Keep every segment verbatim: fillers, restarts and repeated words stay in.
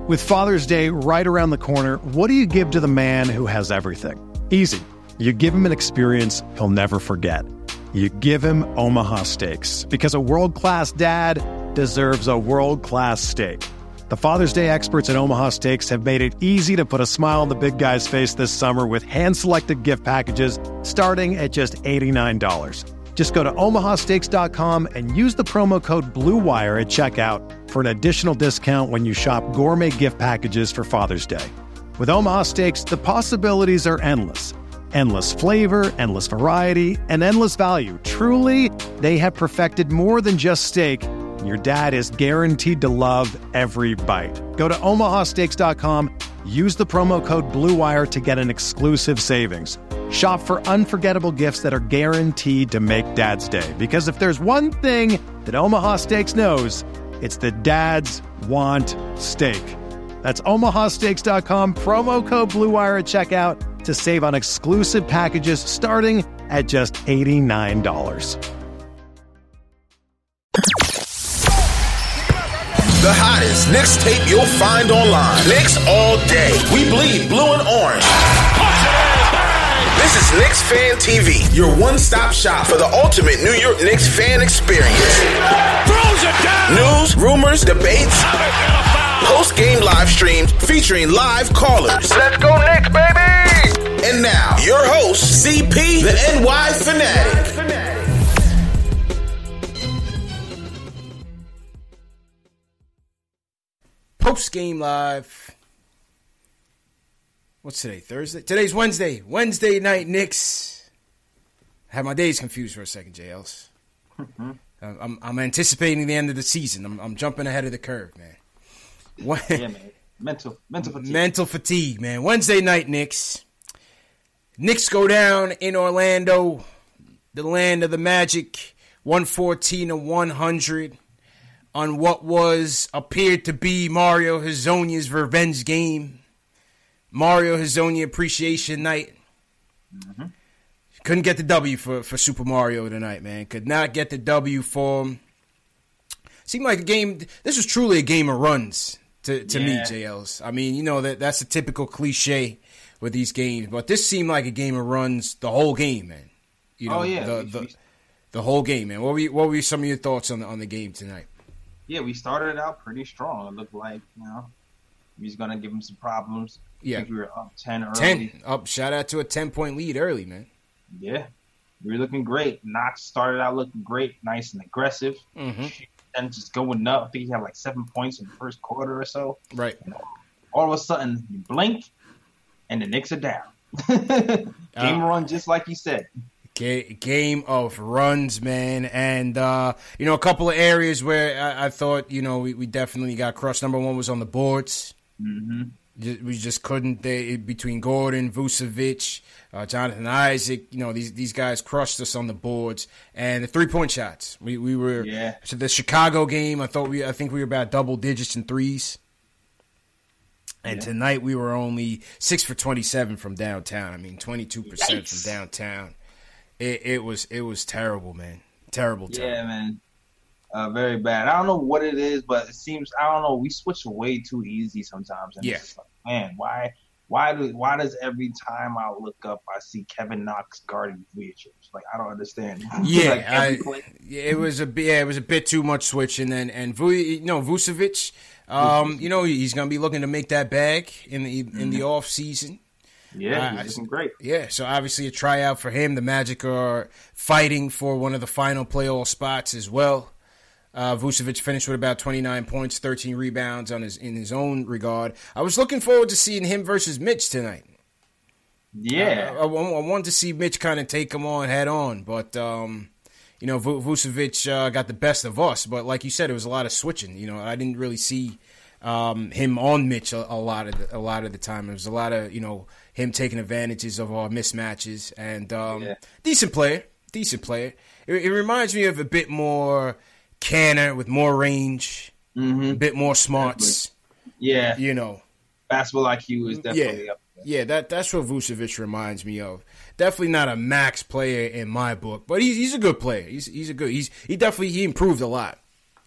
With Father's Day right around the corner, what do you give to the man who has everything? Easy. You give him an experience he'll never forget. You give him Omaha Steaks, because a world-class dad deserves a world-class steak. The Father's Day experts at Omaha Steaks have made it easy to put a smile on the big guy's face this summer with hand-selected gift packages starting at just eighty-nine dollars. Just go to omaha steaks dot com and use the promo code BLUEWIRE at checkout for an additional discount when you shop gourmet gift packages for Father's Day. With Omaha Steaks, the possibilities are endless. Endless flavor, endless variety, and endless value. Truly, they have perfected more than just steak. Your dad is guaranteed to love every bite. Go to omaha steaks dot com, use the promo code BLUEWIRE to get an exclusive savings. Shop for unforgettable gifts that are guaranteed to make Dad's Day. Because if there's one thing that Omaha Steaks knows, it's that dads want steak. That's omaha steaks dot com, promo code BLUEWIRE at checkout to save on exclusive packages starting at just eighty-nine dollars. The hottest Knicks tape you'll find online. Knicks all day. We bleed blue and orange. This is Knicks Fan T V, your one-stop shop for the ultimate New York Knicks fan experience. Throws it down. News, rumors, debates, post-game live streams featuring live callers. Let's go Knicks, baby! And now, your host, C P, the N Y Fanatic. Post Game Live. What's today? Thursday? Today's Wednesday. Wednesday night Knicks. I had my days confused for a second, J Ls. Mm-hmm. I'm, I'm anticipating the end of the season. I'm, I'm jumping ahead of the curve, man. What? Yeah, man. Mental, mental fatigue. Mental fatigue, man. Wednesday night Knicks. Knicks go down in Orlando, the land of the Magic, one fourteen to one hundred. On what was appeared to be Mario Hezonja's revenge game. Mario Hezonja Appreciation Night. Mm-hmm. Couldn't get the W for, for Super Mario tonight, man. Could not get the W for him. Seemed like a game. This was truly a game of runs to, to yeah. me, J Ls. I mean, you know, that that's a typical cliche with these games. But this seemed like a game of runs the whole game, man. You know, oh, yeah. the, the, the whole game, man. What were, you, what were some of your thoughts on the, on the game tonight? Yeah, we started out pretty strong. It looked like, you know, we was going to give him some problems. Yeah. I think we were up ten early. ten. Up, shout out to a ten-point lead early, man. Yeah. We were looking great. Knox started out looking great, nice and aggressive. Mm-hmm. And just going up. I think he had like seven points in the first quarter or so. Right. And all of a sudden, you blink, and the Knicks are down. Game uh, run, just like you said. Game of runs, man. And, uh, you know, a couple of areas where I, I thought, you know, we, we definitely got crushed. Number one was on the boards. Mm-hmm. We just couldn't. They, between Gordon, Vucevic, uh, Jonathan Isaac, you know, these these guys crushed us on the boards. And the three-point shots. We we were yeah. So the Chicago game, I thought we I think we were about double digits in threes. And yeah. tonight we were only six for twenty-seven from downtown. I mean, twenty-two percent Yikes. From downtown. It, it was it was terrible, man. Terrible, terrible. Yeah, man. Uh, very bad. I don't know what it is, but it seems I don't know. We switch way too easy sometimes. And yeah. It's just like, man, why, why do, why does every time I look up I see Kevin Knox guarding Vucevic? Like I don't understand. Yeah, like I, yeah, it was a yeah, it was a bit too much switching. And and Vu, you know, Vucevic, um, you know, he's gonna be looking to make that bag in the in mm-hmm. the off season. Yeah, he's looking great. Yeah, so obviously a tryout for him. The Magic are fighting for one of the final playoff spots as well. Uh, Vucevic finished with about twenty-nine points, thirteen rebounds on his in his own regard. I was looking forward to seeing him versus Mitch tonight. Yeah. Uh, I, I, I wanted to see Mitch kind of take him on head on, but, um, you know, v- Vucevic uh, got the best of us. But like you said, it was a lot of switching. You know, I didn't really see um, him on Mitch a, a lot of the, a lot of the time. There was a lot of, you know, him taking advantages of our mismatches. And um, yeah. decent player, decent player. It, it reminds me of a bit more Canner with more range, mm-hmm. a bit more smarts. Yeah. You know. Basketball I Q is definitely yeah. up there. Yeah, that, that's what Vucevic reminds me of. Definitely not a max player in my book, but he's he's a good player. He's he's a good he's he definitely he improved a lot.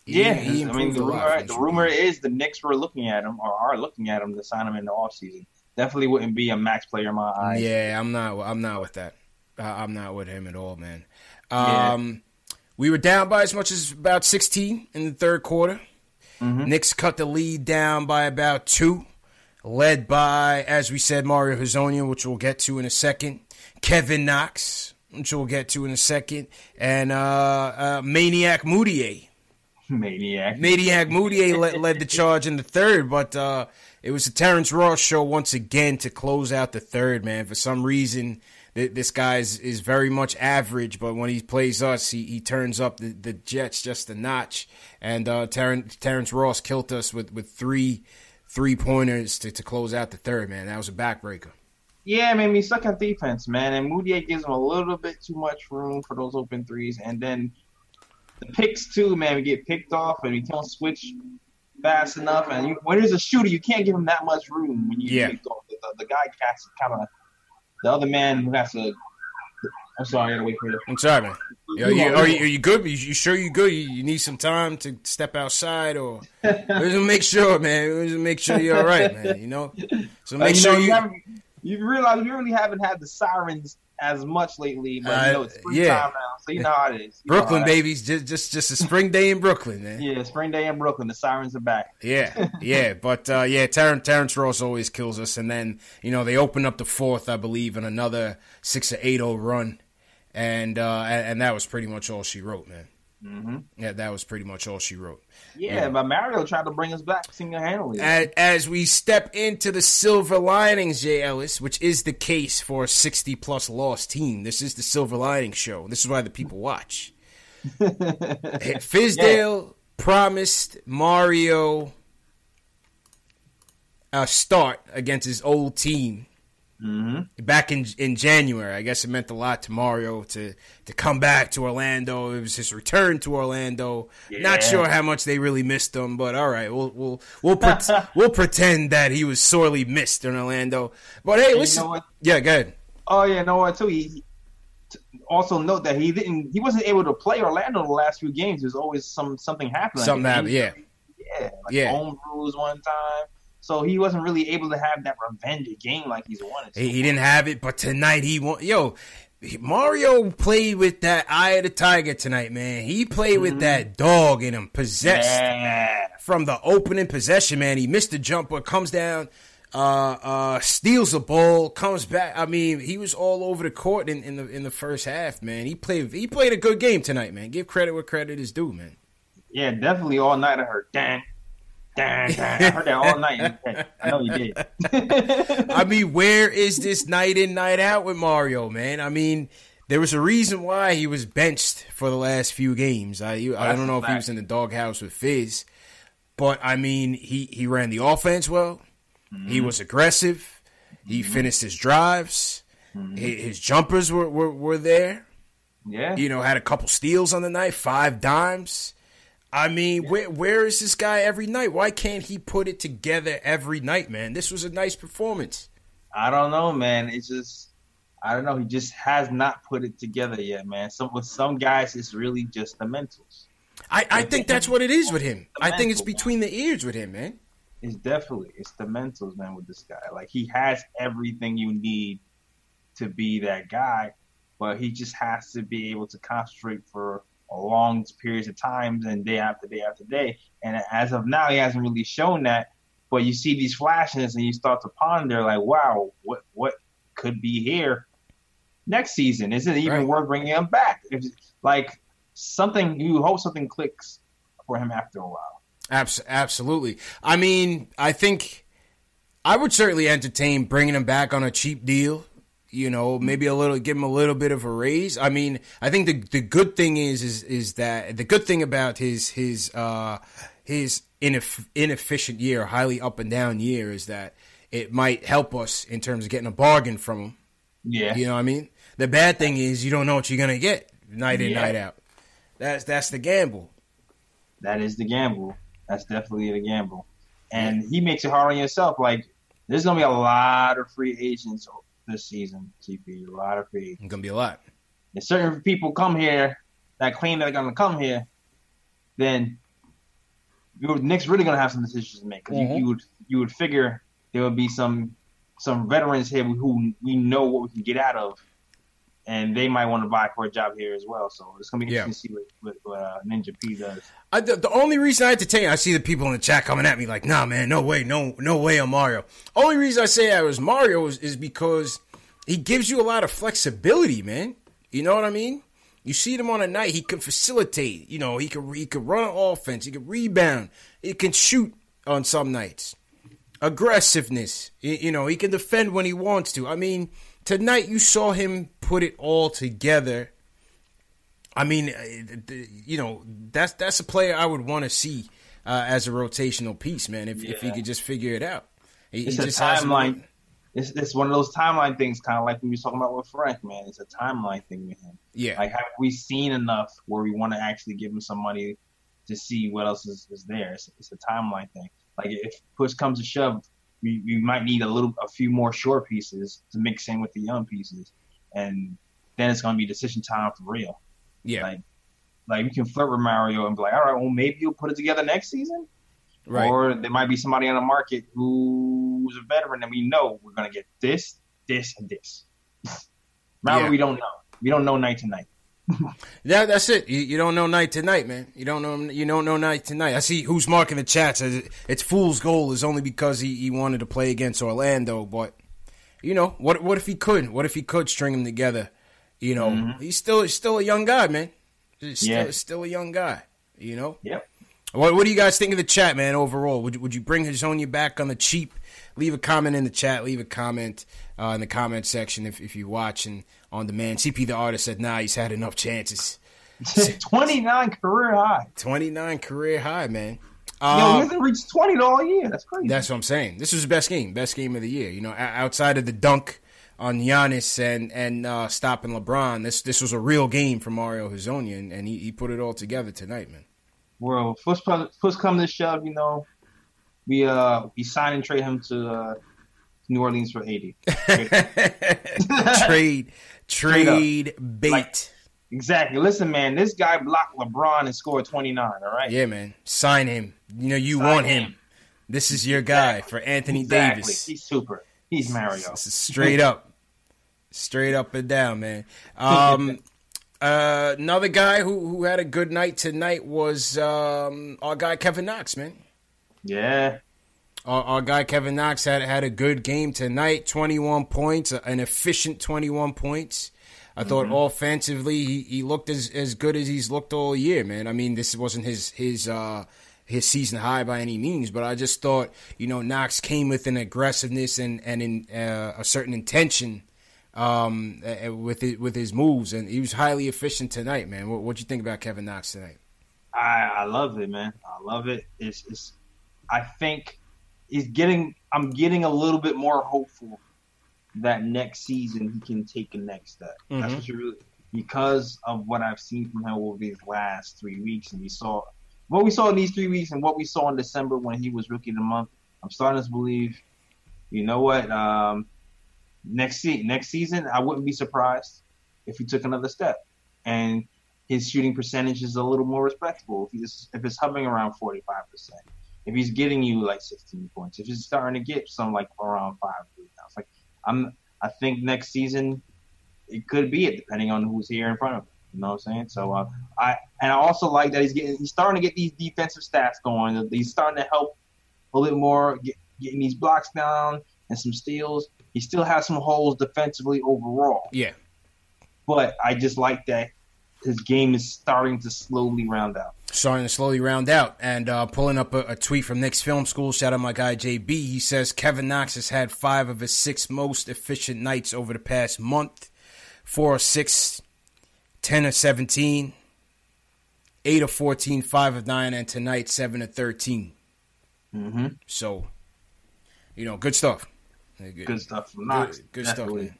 He, yeah, he I mean, the improved a lot rumor, from the Trubisky. rumor is the Knicks were looking at him or are looking at him to sign him in the offseason. Definitely wouldn't be a max player in my eyes. Yeah, I'm not. I'm not with that. Uh, I'm not with him at all, man. Yeah. Um, we were down by as much as about sixteen in the third quarter. Mm-hmm. Knicks cut the lead down by about two, led by, as we said, Mario Hezonja, which we'll get to in a second. Kevin Knox, which we'll get to in a second, and uh, uh, Maniac Moutier. Maniac. Maniac Moutier led, led the charge in the third, but uh, it was the Terrence Ross show once again to close out the third, man. For some reason, th- this guy is, is very much average, but when he plays us, he, he turns up the, the Jets just a notch. And uh, Terrence, Terrence Ross killed us with, with three three-pointers to, to close out the third, man. That was a backbreaker. Yeah, man, we suck at defense, man. And Moutier gives him a little bit too much room for those open threes. And then the picks, too, man. We get picked off and we don't switch fast enough. And you, when there's a shooter, you can't give him that much room when you Yeah. get picked off. The, the, the guy has to kind of – the other man who has to – I'm sorry, I got to wait for you. I'm sorry, man. Yo, you, are, you, are you good? You, you sure you good? You, you need some time to step outside, or let's make sure, man. Let's make sure you're all right, man. You know, so make Uh, you sure know, you. you, haven't, you realize you really haven't had the sirens as much lately, but you know it's Uh, springtime yeah. now, so you know how it is. You know Brooklyn, how that- babies, just just just a spring day in Brooklyn, man. Yeah, spring day in Brooklyn. The sirens are back. Yeah, yeah, but uh, yeah, Terrence, Terrence Ross always kills us, and then you know they open up the fourth, I believe, in another six or eight oh run, and uh, and, and that was pretty much all she wrote, man. Mm-hmm. Yeah, that was pretty much all she wrote. Yeah, Yeah. but Mario tried to bring us back single-handedly. As, as we step into the silver linings, Jay Ellis, which is the case for a sixty-plus loss team. This is the Silver Lining Show. This is why the people watch. Fizdale promised Mario a start against his old team Mm-hmm. back in in January. I guess it meant a lot to Mario to, to come back to Orlando. It was his return to Orlando. Yeah. Not sure how much they really missed him, but all right, we'll we'll we'll pret- we'll pretend that he was sorely missed in Orlando. But hey, And listen, you know what? yeah, go ahead. Oh yeah, no what too. He, he t- also note that he didn't. He wasn't able to play Orlando the last few games. There's always some something happening. Something Like, happened, yeah. Yeah, like Yeah. home rules one time. So he wasn't really able to have that revenge game like he's wanted to. He, he didn't have it, but tonight he won. Yo, Mario played with that eye of the tiger tonight, man. He played with that dog in him, possessed. Yeah. From the opening possession, man. He missed the jumper, comes down, uh, uh, steals the ball, comes back. I mean, he was all over the court in, in the in the first half, man. He played he played a good game tonight, man. Give credit where credit is due, man. Yeah, definitely all night I heard, dang, dang, dang. I heard that all night. I know you did. I mean, where is this night in, night out with Mario, man? I mean, there was a reason why he was benched for the last few games. I I don't know if he was in the doghouse with Fizz, but I mean, he, he ran the offense well. Mm-hmm. He was aggressive. He mm-hmm. finished his drives. Mm-hmm. His, his jumpers were, were, were there. Yeah. You know, had a couple steals on the night, five dimes. I mean, yeah. where where is this guy every night? Why can't he put it together every night, man? This was a nice performance. I don't know, man. It's just, I don't know. He just has not put it together yet, man. Some with some guys, it's really just the mentals. I, I think that's what it is with him. The I think it's mental, between the ears with him, man. It's definitely, it's the mentals, man, with this guy. Like, he has everything you need to be that guy, but he just has to be able to concentrate for long periods of times and day after day after day. And as of now, he hasn't really shown that. But you see these flashes and you start to ponder, like, wow, what what could be here next season? Is it even Right. worth bringing him back? If, like, something, you hope something clicks for him after a while. Abs- absolutely. I mean, I think I would certainly entertain bringing him back on a cheap deal. You know, maybe a little, give him a little bit of a raise. I mean, I think the the good thing is is is that the good thing about his his uh his ineff- inefficient year, highly up and down year, is that it might help us in terms of getting a bargain from him. Yeah. You know what I mean? The bad thing is you don't know what you're gonna get night in, Yeah. night out. That's that's the gamble. That is the gamble. That's definitely the gamble. And he makes it hard on yourself. Like, there's going to be a lot of free agents this season, T P. A lot of free agents. It's gonna be a lot. If certain people come here that claim they're going to come here, then you, Nick's really gonna have some decisions to make because mm-hmm. you, you would you would figure there would be some some veterans here who we know what we can get out of, and they might want to vie for a job here as well. So it's gonna be interesting yeah. to see what, what, what uh, Ninja P does. I, the, the only reason I entertain, I see the people in the chat coming at me like, "Nah, man, no way, no, no way on Mario." Only reason I say I was Mario is, is because he gives you a lot of flexibility, man. You know what I mean? You see him on a night, he can facilitate. You know, he can he can run an offense, he can rebound, he can shoot on some nights. Aggressiveness, you know, he can defend when he wants to. I mean, tonight you saw him put it all together. I mean, you know, that's that's a player I would want to see uh, as a rotational piece, man. If yeah. if he could just figure it out, he, it's he a just timeline. It's it's one of those timeline things, kind of like we were talking about with Frank, man. It's a timeline thing with him. Yeah, like have we seen enough where we want to actually give him some money to see what else is, is there? It's, it's a timeline thing. Like if push comes to shove, we, we might need a little, a few more short pieces to mix in with the young pieces, and then it's gonna be decision time for real. Yeah, like like we can flirt with Mario and be like, all right, well maybe you'll put it together next season, right? Or there might be somebody on the market who's a veteran and we know we're gonna get this, this, and this. Mario, yeah. we don't know. We don't know night to night. Yeah, that's it. You, you don't know night to night, man. You don't know. You don't know night to night. I see who's marking the chat says it's fool's goal is only because he, he wanted to play against Orlando. But you know, what what if he could? What if he could string them together? You know, mm-hmm. he's still he's still a young guy, man. He's still, yeah. still a young guy. You know. Yep. What what do you guys think of the chat, man? Overall, would would you bring Hezonja back on the cheap? Leave a comment in the chat. Leave a comment uh, in the comment section if if you're watching on demand. C P the artist said, "Nah, he's had enough chances." twenty-nine career high. twenty-nine career high, man. Um, Yo, he hasn't reached twenty all year. That's crazy. That's what I'm saying. This was the best game, best game of the year. You know, outside of the dunk on Giannis and and uh, stopping LeBron, this this was a real game for Mario Hezonja, and, and he, he put it all together tonight, man. Well, first first come to shove, you know, we uh we sign and trade him to uh, New Orleans for eighty. trade trade bait. Like, exactly. Listen, man, this guy blocked LeBron and scored twenty-nine. All right. Yeah, man. Sign him. You know you Sign want him. him. This is your guy exactly. for Anthony exactly. Davis. He's super. He's Mario. This is straight up, straight up and down, man. Um. Uh, another guy who, who had a good night tonight was um, our guy Kevin Knox, man. Yeah. Our, our guy Kevin Knox had had a good game tonight, twenty-one points, an efficient twenty-one points. I mm-hmm. thought offensively he, he looked as, as good as he's looked all year, man. I mean, this wasn't his his uh, his season high by any means, but I just thought, you know, Knox came with an aggressiveness and, and in, uh, a certain intention Um, with it, with his moves, and he was highly efficient tonight, man. What what you think about Kevin Knox tonight? I, I love it, man. I love it. It's, it's I think he's getting. I'm getting a little bit more hopeful that next season he can take a next step. Mm-hmm. That's what you really because of what I've seen from him over these last three weeks, and we saw what we saw in these three weeks, and what we saw in December when he was Rookie of the Month. I'm starting to believe. You know what? Um, Next se- next season, I wouldn't be surprised if he took another step, and his shooting percentage is a little more respectable. If he's if it's hovering around forty-five percent, if he's getting you like sixteen points, if he's starting to get some like around five rebounds, like I'm, I think next season it could be it depending on who's here in front of him. You know what I'm saying? So uh, I and I also like that he's getting he's starting to get these defensive stats going. He's starting to help a little more, get, getting these blocks down and some steals. He still has some holes defensively overall. Yeah. But I just like that his game is starting to slowly round out. Starting to slowly round out. And uh, pulling up a, a tweet from Knicks Film School, shout out my guy J B. He says Kevin Knox has had five of his six most efficient nights over the past month. Four or six, ten or seventeen, eight or fourteen, five of nine, and tonight seven or thirteen. Mm-hmm. So, you know, good stuff. Good, good stuff from Knox. Good, good stuff, man.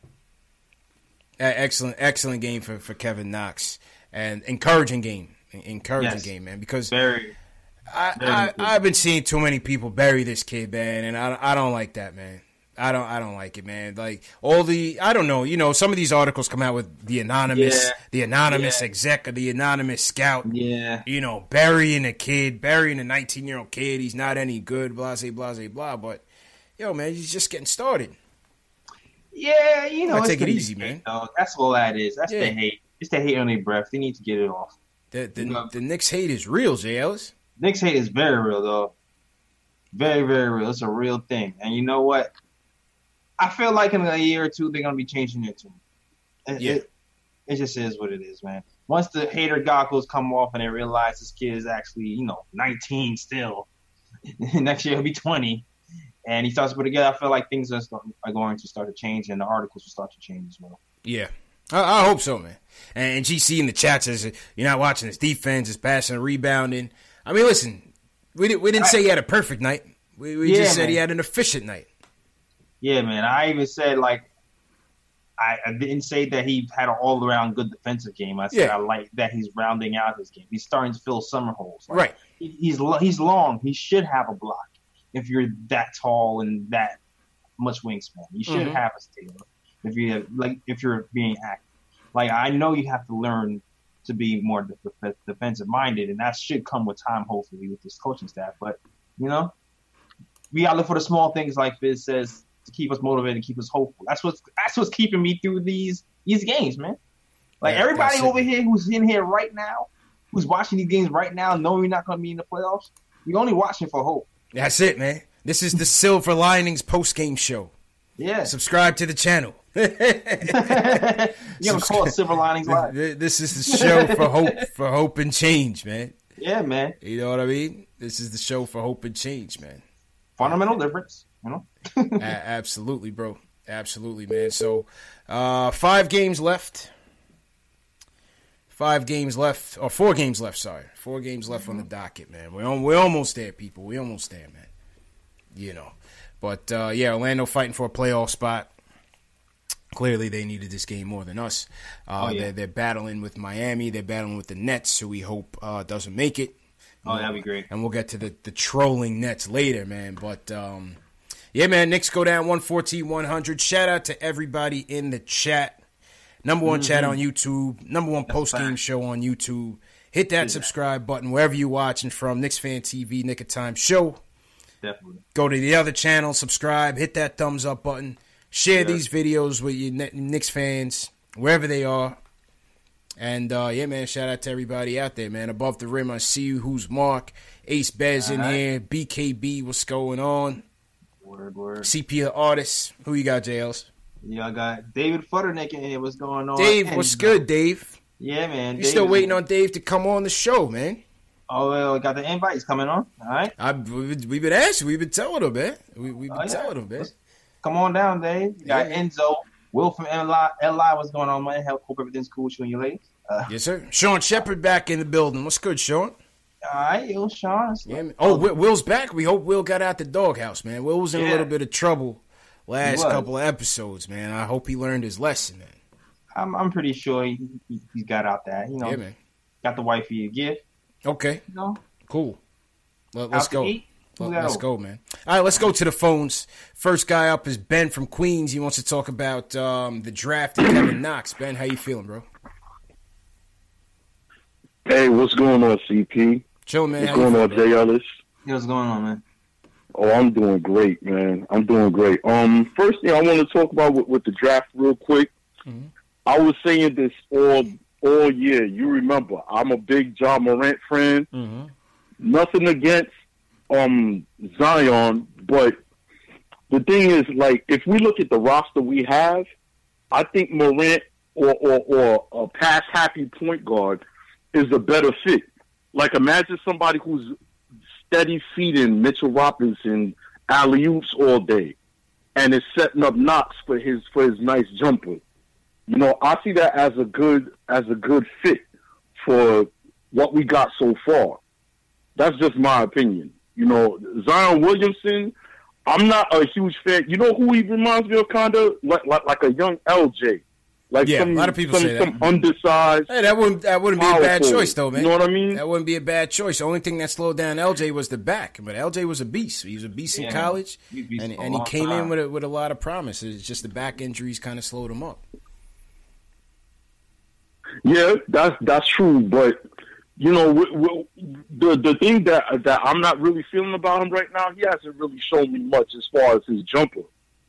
Excellent, excellent game for, for Kevin Knox, and encouraging game, encouraging yes. game, man. Because very, I, very I I've been seeing too many people bury this kid, man, and I I don't like that, man. I don't I don't like it, man. Like all the I don't know, you know, some of these articles come out with the anonymous Yeah. the anonymous Yeah. exec or the anonymous scout. Yeah. You know, burying a kid, burying a nineteen year old kid, he's not any good, blah blah blah blah, but yo man, he's just getting started. Yeah, you know, Gotta it's take it the easy, hate, man. dog. That's all that is. That's Yeah. the hate. It's the hate on their breath. They need to get it off. The the, You know. the Knicks hate is real, Jay Ellis. Knicks hate is very real, though. Very, very real. It's a real thing. And you know what? I feel like in a year or two, they're going to be changing their tune. It, Yeah. it, it just is what it is, man. Once the hater goggles come off and they realize this kid is actually, you know, nineteen still, next year he'll be twenty, and he starts to put together, I feel like things are, start, are going to start to change, and the articles will start to change as well. Yeah. I, I hope so, man. And, and G C in the chat says you're not watching his defense, his passing and rebounding. I mean, listen, we, did, we didn't say he had a perfect night. We, we Yeah, just said man. he had an efficient night. Yeah, man. I even said, like, I, I didn't say that he had an all-around good defensive game. I said Yeah. I like that he's rounding out his game. He's starting to fill summer holes. Like, Right. he- He's lo- he's long. He should have a block if you're that tall and that much wingspan. You should Mhm. have a steal if you have, like if you're being active. Like I know you have to learn to be more def- defensive minded, and that should come with time, hopefully, with this coaching staff. But you know, we gotta look for the small things, like Fizz says, to keep us motivated and keep us hopeful. That's what's that's what's keeping me through these these games, man. Like Yeah, everybody that's it. over here who's in here right now, who's watching these games right now, knowing we're not going to be in the playoffs, we're only watching for hope. That's it, man. This is the Silver Linings post-game show. Yeah. Subscribe to the channel. You're going to call it Silver Linings Live. This is the show for hope, for hope and change, man. Yeah, man. You know what I mean? This is the show for hope and change, man. Fundamental difference, you know? A- absolutely, bro. Absolutely, man. So, uh, five games left. Five games left, or four games left, sorry. Four games left on the docket, man. We're, on, we're almost there, people. We're almost there, man. You know. But, uh, yeah, Orlando fighting for a playoff spot. Clearly, they needed this game more than us. Uh, Oh, yeah. they're, they're battling with Miami. They're battling with the Nets, who we hope uh, doesn't make it. Oh, that'd be great. And we'll get to the, the trolling Nets later, man. But, um, yeah, man, Knicks go down one fourteen one hundred. Shout out to everybody in the chat. Number one chat on YouTube. Number one post-game fact. show on YouTube. Hit that subscribe button wherever you're watching from. Knicks Fan T V, Nick of Time Show. Definitely. Go to the other channel, subscribe, hit that thumbs up button. Share Yeah. these videos with your Kn- Knicks fans, wherever they are. And, uh, yeah, man, shout out to everybody out there, man. Above the Rim, I see you. Who's Mark? Ace Bez in All right. here. B K B, what's going on? Word, word. C P the Artist. Who you got, J Ls? Y'all got David Futternick in here. What's going on? Dave, And- what's good, Dave? Yeah, man. You Dave still is- waiting on Dave to come on the show, man? Oh, well, got the invite. He's coming on. All right. I, we've we've been asking. We've been telling him, man. We, we've been Oh, yeah. telling him, man. Come on down, Dave. You got Yeah. Enzo. Will from L I. L I, what's going on, man? Hope hope everything's cool with you and your ladies. Uh, Yes, sir. Sean Shepard back in the building. What's good, Sean? all right, yo, Sean. Yeah, man. Oh, Will, Will's back. We hope Will got out the doghouse, man. Will was in a Yeah. little bit of trouble last was. couple of episodes, man. I hope he learned his lesson, man. I'm, I'm pretty sure he, he, he got out that. You know, Yeah, man. got the wifey a gift. Okay, You know, cool. Let, let's out to go. eat. Who Let, got let's over? go, man. All right, let's go to the phones. First guy up is Ben from Queens. He wants to talk about um, the draft and Kevin Knox. Ben, how you feeling, bro? Hey, what's going on, C P? Chill, man. What's How you going on, feeling, Jay Ellis? Yo, what's going on, man? Oh, I'm doing great, man. I'm doing great. Um, first thing I want to talk about with, with the draft real quick. Mhm. I was saying this all all year. You remember, I'm a big John Morant fan. Mm-hmm. Nothing against um Zion, but the thing is, like, if we look at the roster we have, I think Morant or or, or a pass happy point guard is a better fit. Like, imagine somebody who's steady feeding Mitchell Robinson alley-oops all day and is setting up Knox for his for his nice jumper. You know, I see that as a good as a good fit for what we got so far. That's just my opinion. You know, Zion Williamson, I'm not a huge fan. You know who he reminds me of, kind of like, like like a young L J. Like Yeah, some, a lot of people some, say that. some undersized. Hey, that wouldn't that wouldn't be a bad powerful. choice though, man. You know what I mean? That wouldn't be a bad choice. The only thing that slowed down L J was the back, but L J was a beast. He was a beast in Yeah, college, he was a beast and for a and he long came time. in with a, with a lot of promise. It's just the back injuries kind of slowed him up. Yeah, that's that's true. But you know, w- w- the the thing that that I'm not really feeling about him right now, he hasn't really shown me much as far as his jumper.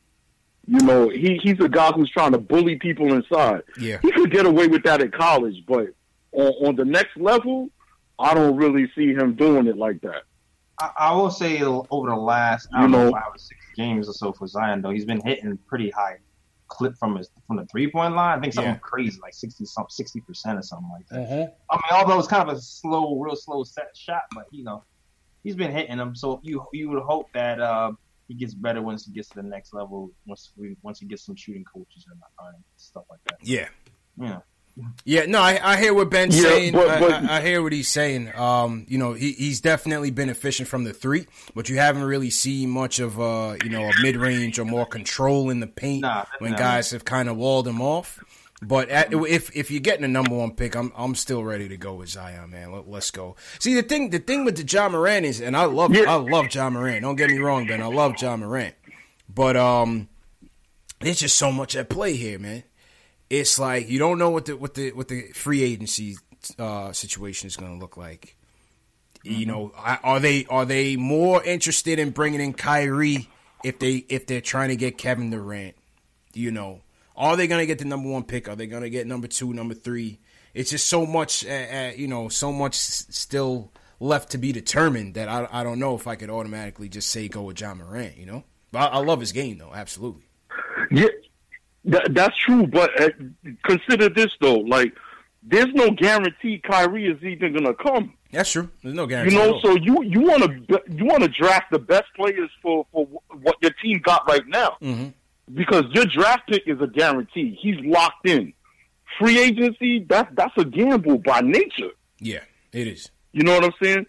You know, he he's a guy who's trying to bully people inside. Yeah. He could get away with that in college, but on, on the next level, I don't really see him doing it like that. I, I will say over the last I You don't know, know- five or six games or so for Zion, though, he's been hitting pretty high clip from his from the three point line. I think something Yeah. crazy, like sixty some sixty percent or something like that. Mm-hmm. I mean, although it's kind of a slow, real slow set shot, but you know, he's been hitting them. So you you would hope that uh, he gets better once he gets to the next level. Once we once he gets some shooting coaches and uh, stuff like that. Yeah. Yeah. Yeah, no, I, I hear what Ben's Yeah, saying. but- but- I, I, I hear what he's saying. Um, you know, he, he's definitely been efficient from the three, but you haven't really seen much of, uh, you know, a mid-range or more control in the paint Nah, when definitely. guys have kind of walled him off. But at, if if you're getting a number one pick, I'm I'm still ready to go with Zion, man. Let, let's go. See, the thing the thing with the John Morant is, and I love Yeah. I love John Morant. Don't get me wrong, Ben. I love John Morant, but um, there's just so much at play here, man. It's like you don't know what the what the what the free agency uh, situation is going to look like. Mm-hmm. You know, are they are they more interested in bringing in Kyrie if they if they're trying to get Kevin Durant? You know, are they going to get the number one pick? Are they going to get number two, number three? It's just so much, uh, uh, you know, so much s- still left to be determined that I I don't know if I could automatically just say go with John Morant. You know, but I, I love his game though, absolutely. Yeah, that, that's true. But uh, consider this though: like, there's no guarantee Kyrie is even gonna come. That's true. There's no You guarantee. at know, all. so you you want to you want to draft the best players for, for what your team got right now, Mm-hmm. because your draft pick is a guarantee. He's locked in. Free agency, that's that's a gamble by nature. Yeah, it is. You know what I'm saying?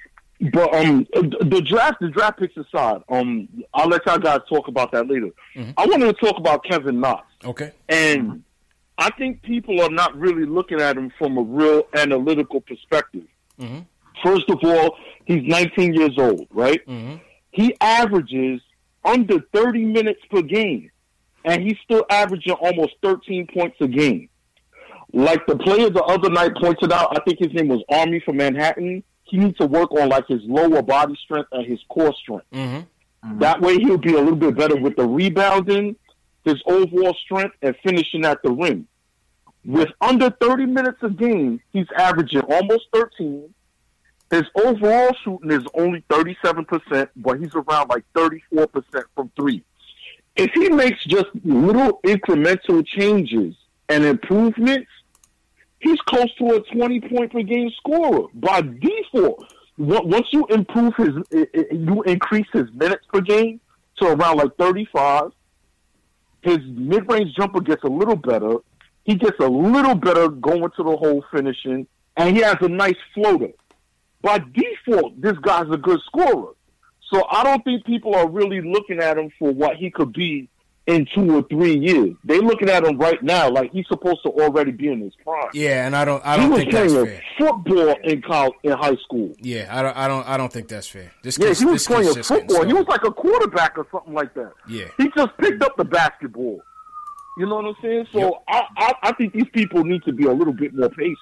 But um, the draft, the draft picks aside, um, I'll let y'all guys talk about that later. Mm-hmm. I wanted to talk about Kevin Knox, Okay. and I think people are not really looking at him from a real analytical perspective. Mm-hmm. First of all, he's nineteen years old, right? Mm-hmm. He averages under thirty minutes per game, and he's still averaging almost thirteen points a game. Like the player the other night pointed out, I think his name was Army from Manhattan. He needs to work on like his lower body strength and his core strength. Mm-hmm. That way he'll be a little bit better with the rebounding, his overall strength, and finishing at the rim. With under thirty minutes a game, he's averaging almost thirteen. His overall shooting is only thirty-seven percent, but he's around like thirty-four percent from three. If he makes just little incremental changes and improvements, he's close to a twenty-point per game scorer by default. Once you improve his, you increase his minutes per game to around like thirty-five, his mid-range jumper gets a little better. He gets a little better going to the hole finishing, and he has a nice floater. By default, this guy's a good scorer. So I don't think people are really looking at him for what he could be in two or three years. They're looking at him right now like he's supposed to already be in his prime. Yeah, and I don't I He don't was think that's playing fair. football in college, in high school. Yeah, I don't I don't I don't think that's fair. This Yeah, kid's, he was this kid's playing just getting football. He was started. like a quarterback or something like that. Yeah. He just picked up the basketball. You know what I'm saying? So Yep. I, I I think these people need to be a little bit more patient.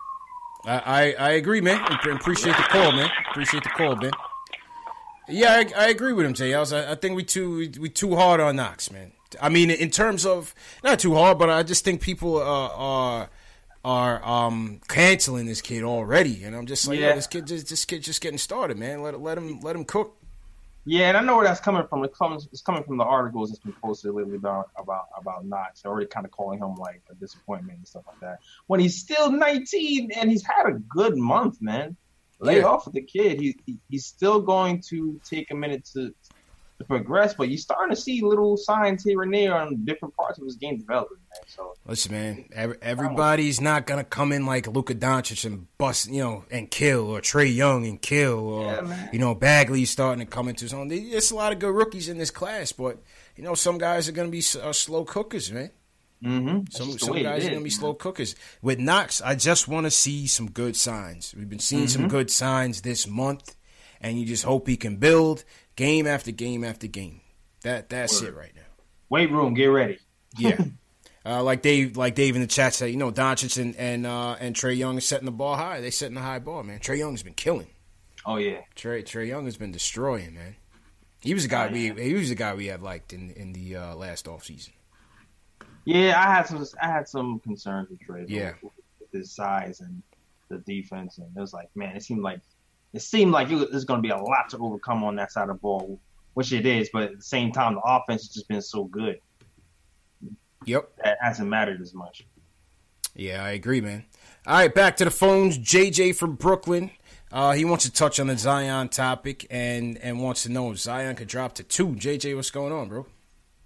I, I, I agree, man. I appreciate the call, man. Appreciate the call, man. Yeah, I, I agree with him, Jay. I, was, I, I think we too we, we too hard on Knox, man. I mean, in terms of not too hard, but I just think people uh, are are um, canceling this kid already, and I'm just like, Yeah. yo, this kid just this kid just getting started, man. Let let him let him cook. Yeah, and I know where that's coming from. It comes, it's coming from the articles that's been posted lately about about about Knox. They're already kind of calling him like a disappointment and stuff like that. When he's still nineteen and he's had a good month, man. Lay Yeah. off with the kid. He, he he's still going to take a minute to to progress, but you're starting to see little signs here and there on different parts of his game development, man. So Listen, man, every, everybody's not gonna come in like Luka Doncic and bust, you know, and kill, or Trey Young and kill, or Yeah, man. you know, Bagley starting to come into his own. There's a lot of good rookies in this class, but you know, some guys are gonna be uh, slow cookers, man. Mm-hmm. Some some guys are gonna be slow cookers. With Knox, I just want to see some good signs. We've been seeing mm-hmm. some good signs this month, and you just hope he can build game after game after game. That that's Word. It right now. Weight room, get ready. Yeah. Uh, like Dave, like Dave in the chat said, you know, Doncic and and uh, and Trae Young is setting the ball high. They setting the high bar, man. Trae Young's been killing. Oh yeah, Trae Trae Young has been destroying, man. He was a guy oh, yeah. we he was a guy we had liked in in the uh, last offseason. Yeah, I had some I had some concerns with Trae. Yeah, with, with his size and the defense, and it was like, man, it seemed like it seemed like it was, there's going to be a lot to overcome on that side of the ball, which it is. But at the same time, the offense has just been so good. Yep. That hasn't mattered as much. Yeah, I agree, man. All right, back to the phones. J J from Brooklyn. Uh, he wants to touch on the Zion topic and, and wants to know if Zion could drop to two. J J, what's going on, bro?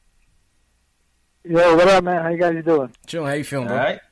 Yo, what up, man? How you guys doing? Chilling. How you feeling, All bro? right.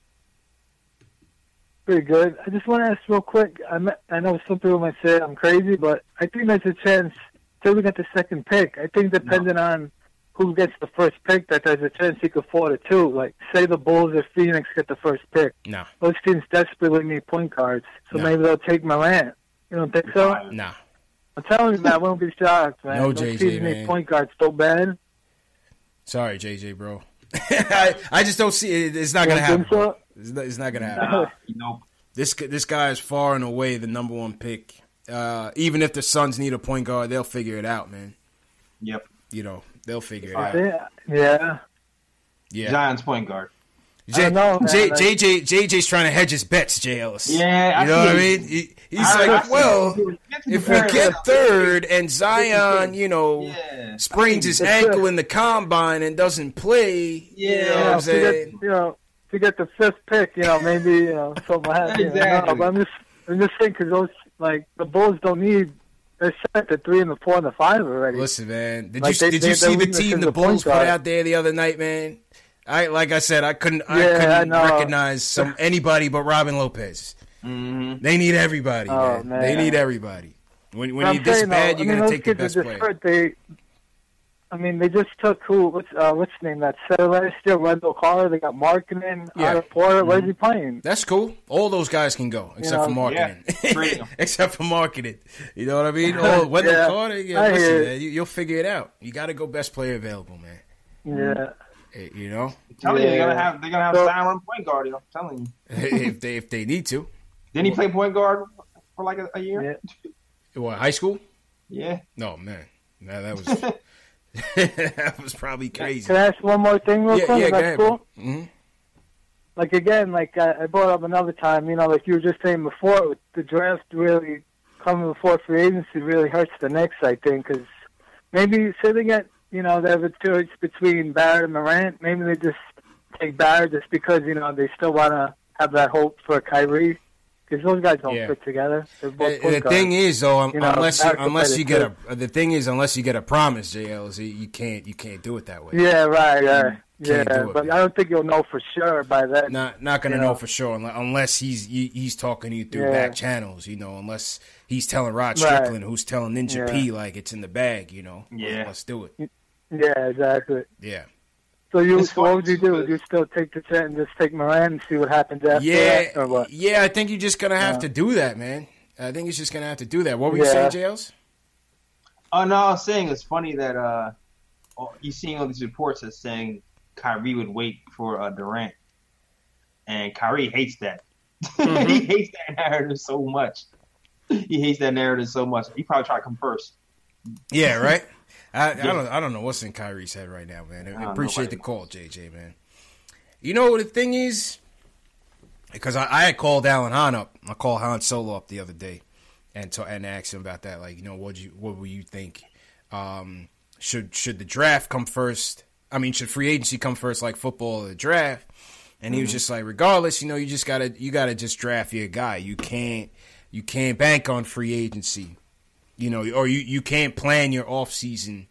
Pretty good. I just want to ask real quick. I met, I know some people might say I'm crazy, but I think there's a chance till we get the second pick. I think depending no. on who gets the first pick, that there's a chance he could fall to two. Like, say the Bulls or Phoenix get the first pick. No. Those teams desperately need point guards, so no. maybe they'll take Morant. You don't think so? No. I'm telling you, man, I won't be shocked, man. No, Those J J, teams man. need point guards so bad. Sorry, J J, bro. I, I just don't see it. It's not going to happen. So? It's not, it's not going to happen. Uh, you know, This this guy is far and away the number one pick. Uh, even if the Suns need a point guard, they'll figure it out, man. Yep. You know, they'll figure it out. Yeah. Yeah. Yeah. Zion's point guard. J, I know, man, J, like, J J J J's trying to hedge his bets, J Ellis. Yeah, you know I what I see. mean. He, he's I, like, I well, if we third, get third and Zion, you know, yeah. sprains his ankle in the combine and doesn't play, Yeah. you know what I'm to get, saying? you know, to get the fifth pick, you know, maybe you know something happens. Exactly. You know, but I'm just, I'm just saying because those like the Bulls don't need. They're set the three and the four and the five already. Listen, man, did Like, you they- did they- you see they're the weakness team in the the point Bulls put guard. out there the other night, man? I like I said, I couldn't I Yeah, couldn't I know. recognize some anybody but Robin Lopez. Mm-hmm. They need everybody, Oh, man. man. They need everybody. When when I'm you're this saying, bad, though, you're I mean, gonna those take the kids best are player. just hurt. They, I mean, they just took who? What's uh, what's his name? That setter last year, Wendell Carter. They got Markkinen, Yeah. Otto Porter. Mm-hmm. Where's he playing? That's cool. All those guys can go, except know, for marketing. Yeah. except for marketing. You know what I mean? Oh, Wendell Yeah. Carter. Yeah, I listen, hear it. man, you, you'll figure it out. You got to go best player available, man. Yeah. Eh, You know, I'm telling you, they're Yeah. gonna have they're gonna have So- Zion run point guard. I'm telling you. if they if they need to. Didn't he play point guard for like a, a year? Yeah. What, high school? Yeah. No, man. No, that was that was probably crazy. Can I ask one more thing real Yeah, quick? yeah, Is go that ahead, cool? bro. Mhm. Like again, like I, I brought up another time. You know, like you were just saying before, the draft really coming before free agency really hurts the Knicks. I think because maybe say they get you know they have a choice between Barrett and Morant. Maybe they just take Barrett just because you know they still want to have that hope for Kyrie. Because those guys don't Yeah. fit together. They're both The, point the guards. thing is, though, um, You know, unless you, Barrett could unless play you the get a the thing is, unless you get a promise, J L, is you you can't you can't do it that way. Yeah, right, right. Yeah, Can't do it, but man. I don't think you'll know for sure by then. Not not gonna You know know. for sure unless, unless he's he, he's talking to you through Yeah. back channels, you know. Unless he's telling Rod Right. Strickland, who's telling Ninja Yeah. P like it's in the bag, you know. Yeah. Let's do it. Yeah, exactly. Yeah. So you, It's so what fun would you too, do? but- Would you still take the chance and just take Moran and see what happens after Yeah, that, or what? yeah. I think you're just gonna have Yeah. to do that, man. I think it's just gonna have to do that. What were you Yeah. saying, Jails? Oh no, I was saying it's funny that uh, oh, you seeing all these reports that saying Kyrie would wait for uh, Durant, and Kyrie hates that. Mm-hmm. He hates that narrative so much. He hates that narrative so much. He probably try to come first. Yeah, right. I, I don't I don't know what's in Kyrie's head right now, man. I don't know appreciate what the it call, J J, man. You know what the thing is? Because I, I had called Alan Hahn up. I called Han Solo up the other day and to, and asked him about that. Like, you know, what you what will you think? Um, should should the draft come first? I mean, should free agency come first, like football or the draft? And he was just like, regardless, you know, you just gotta you gotta just draft your guy. You can't you can't bank on free agency. You know, or you, you can't plan your off season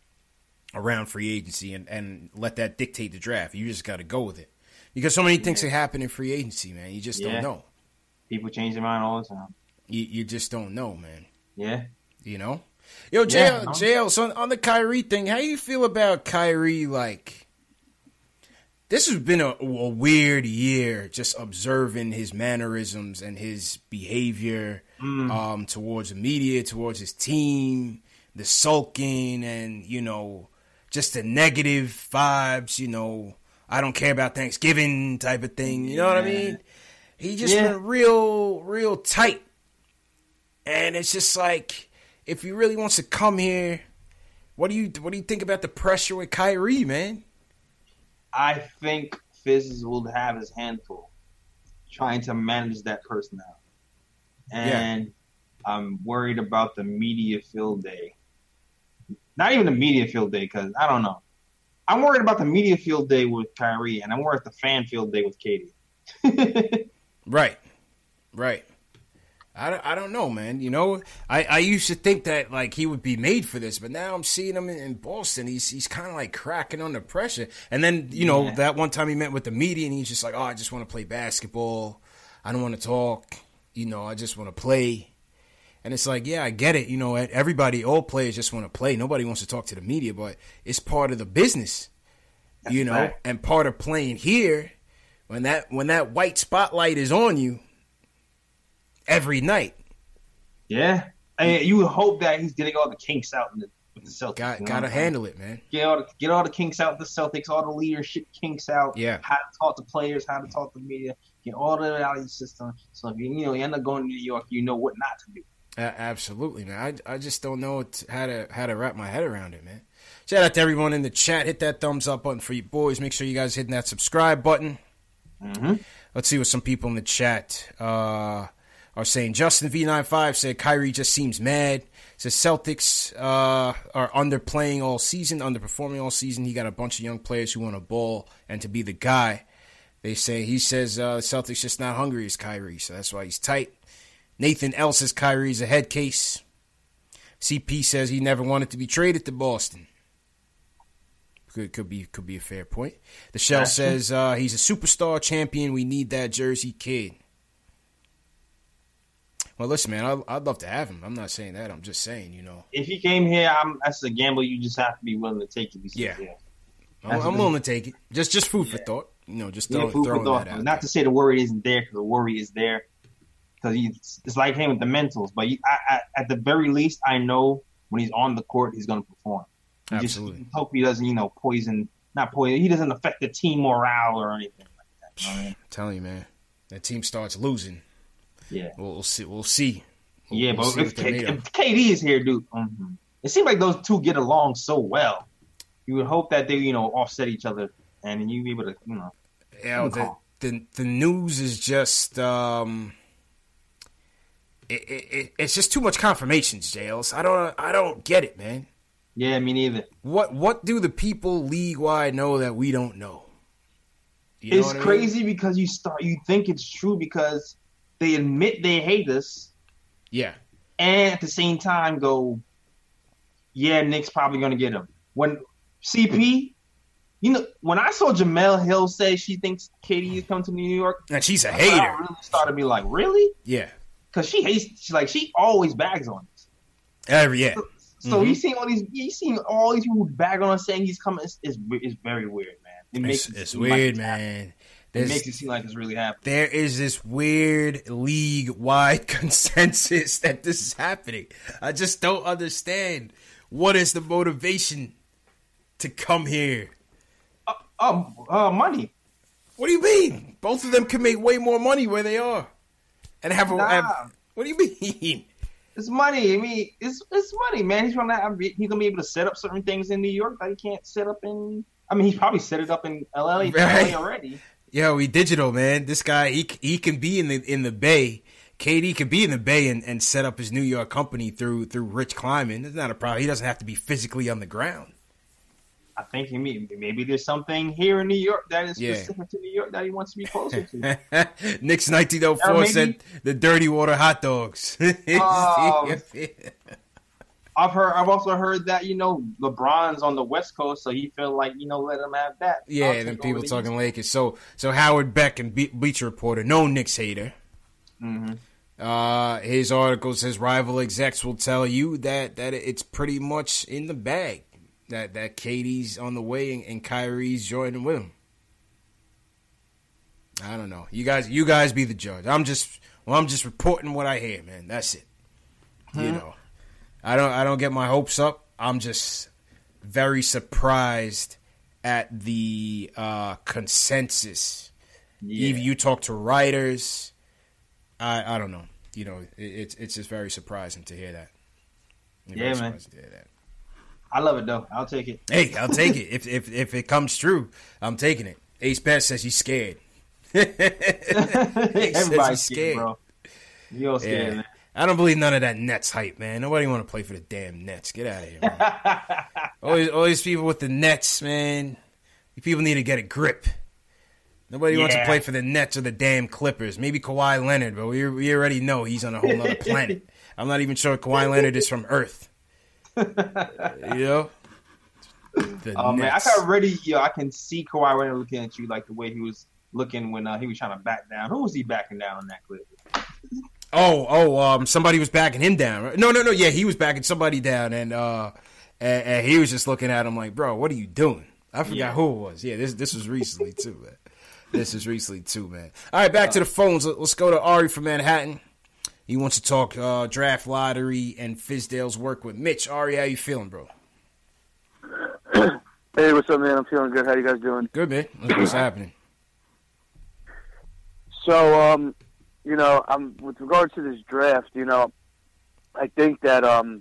around free agency and, and let that dictate the draft. You just got to go with it because so many things Yeah. that happen in free agency, man. You just Yeah. don't know. People change their mind all the time. You you just don't know, man. Yeah. You know, yo, J L, Yeah, J L. So on, on the Kyrie thing, how you feel about Kyrie? Like, this has been a, a weird year, just observing his mannerisms and his behavior mm. um, towards the media, towards his team, the sulking and, you know, just the negative vibes, you know, I don't care about Thanksgiving type of thing. You know what I mean? He just yeah. went real, real tight. And it's just like, if he really wants to come here, what do you what do you think about the pressure with Kyrie, man? I think Fizz will have his handful trying to manage that personality. And yeah. I'm worried about the media field day. Not even the media field day, because I don't know. I'm worried about the media field day with Kyrie, and I'm worried about the fan field day with K D. Right. Right. I don't, I don't know, man. You know, I, I used to think that, like, he would be made for this, but now I'm seeing him in, in Boston. He's he's kind of, like, cracking under pressure. And then, you know, yeah. that one time he met with the media, and he's just like, oh, I just want to play basketball. I don't want to talk. You know, I just want to play. And it's like, yeah, I get it. You know, everybody, all players just want to play. Nobody wants to talk to the media, but it's part of the business, That's you know, right. and part of playing here, when that when that white spotlight is on you, every night. Yeah. I mean, you would hope that he's getting all the kinks out in the, with the Celtics. Got, gotta handle it, man. Get all, the, get all the kinks out with the Celtics, all the leadership kinks out. Yeah. How to talk to players, how to talk to the media. Get all of it out of your system. So if you, you know, you end up going to New York, you know what not to do. Uh, absolutely, man. I, I just don't know what, how to how to wrap my head around it, man. Shout out to everyone in the chat. Hit that thumbs up button for you boys. Make sure you guys hitting that subscribe button. Mm-hmm. Let's see what some people in the chat uh, are saying. Justin V ninety-five said Kyrie just seems mad. Says Celtics uh, are underplaying all season, underperforming all season. He got a bunch of young players who want to ball and to be the guy. They say he says uh, the Celtics just not hungry as Kyrie, so that's why he's tight. Nathan L says Kyrie's a head case. C P says he never wanted to be traded to Boston. Could could be could be a fair point. The Shell That's says uh, he's a superstar champion. We need that Jersey kid. Well, listen, man, I'd, I'd love to have him. I'm not saying that. I'm just saying, you know. If he came here, I'm, that's a gamble you just have to be willing to take. If he yeah, yeah. I'm, I'm willing to take it. Just just food yeah. for thought. You know, just throw, yeah, food throwing for thought. that out. Not there. To say the worry isn't there, because the worry is there. Because it's like him with the mentals. But he, I, I, at the very least, I know when he's on the court, he's going to perform. You Absolutely. Just hope he doesn't, you know, poison, not poison, he doesn't affect the team morale or anything like that. You know what I mean? I'm telling you, man, that team starts losing. Yeah. We'll, we'll see. We'll see. We'll, yeah, we'll but see if, K, if K D is here, dude, mm-hmm. it seems like those two get along so well. You would hope that they, you know, offset each other and you'd be able to, you know. Yeah, the, the, the news is just, um, it, it, it's just too much confirmations, Jails. I don't, I don't get it, man. Yeah, me neither. What what do the people league wide know that we don't know? You it's know crazy I mean? Because you start you think it's true because they admit they hate us. Yeah. And at the same time go, yeah, Nick's probably gonna get him. When C P, you know, when I saw Jemele Hill say she thinks K D is coming to New York, and she's a hater. I really started to be like, really? Yeah. Because she hates. She's like she always bags on us. Every yeah. So, So mm-hmm. you seen all these, you seen all these people who bag on us saying he's coming. It's, it's, it's very weird, man. It makes it's, it it's weird, like it's man. It makes it seem like it's really happening. There is this weird league-wide consensus that this is happening. I just don't understand. What is the motivation to come here? Uh, uh, uh, money. What do you mean? Both of them can make way more money where they are, and have a. Nah. Have, what do you mean? It's money. I mean, it's it's money, man. He's gonna have, he's gonna be able to set up certain things in New York that he can't set up in. I mean, he's probably set it up in L A, right. already. Yo, he digital, man. This guy, he he can be in the in the Bay. K D can be in the Bay and, and set up his New York company through through Rich Kleiman. It's not a problem. He doesn't have to be physically on the ground. I think he maybe, maybe there's something here in New York that is specific yeah. to New York that he wants to be closer to. Nick's nineteen oh four maybe, said the dirty water hot dogs. um, I've heard. I've also heard that you know LeBron's on the West Coast, so he feel like you know let him have that. Yeah, and then people talking Lakers. So so Howard Beck and Be- Bleacher Reporter, no Knicks hater. Mm-hmm. Uh, his article says rival execs will tell you that that it's pretty much in the bag. That that K D's on the way and, and Kyrie's joining with him. I don't know. You guys, you guys be the judge. I'm just, well, I'm just reporting what I hear, man. That's it. Hmm. You know, I don't, I don't get my hopes up. I'm just very surprised at the uh, consensus. Yeah. Even you talk to writers, I, I don't know. You know, it, it's it's just very surprising to hear that. Very yeah, man. To hear that. I love it though. I'll take it. Hey, I'll take it. If if if it comes true, I'm taking it. Ace Bet says he's scared. Everybody's scared, bro. You all scared, yeah. man. I don't believe none of that Nets hype, man. Nobody want to play for the damn Nets. Get out of here, man. all, these, all these people with the Nets, man. You people need to get a grip. Nobody yeah. wants to play for the Nets or the damn Clippers. Maybe Kawhi Leonard, but we we already know he's on a whole other planet. I'm not even sure Kawhi Leonard is from Earth. You know? The oh Nets. man, I can already, yo, I can see Kawhi Leonard looking at you like the way he was looking when uh, he was trying to back down. Who was he backing down on that clip? Oh, oh, um, somebody was backing him down. Right? No, no, no. Yeah, he was backing somebody down, and uh, and, and he was just looking at him like, "Bro, what are you doing?" I forgot yeah. who it was. Yeah, this this was recently too, man. This is recently too, man. All right, back to the phones. Let's go to Ari from Manhattan. He wants to talk uh, draft lottery and Fizdale's work with Mitch. Ari, how you feeling, bro? Hey, what's up, man? I'm feeling good. How you guys doing? Good, man. What's happening? So, um, you know, um, with regard to this draft, you know, I think that, um,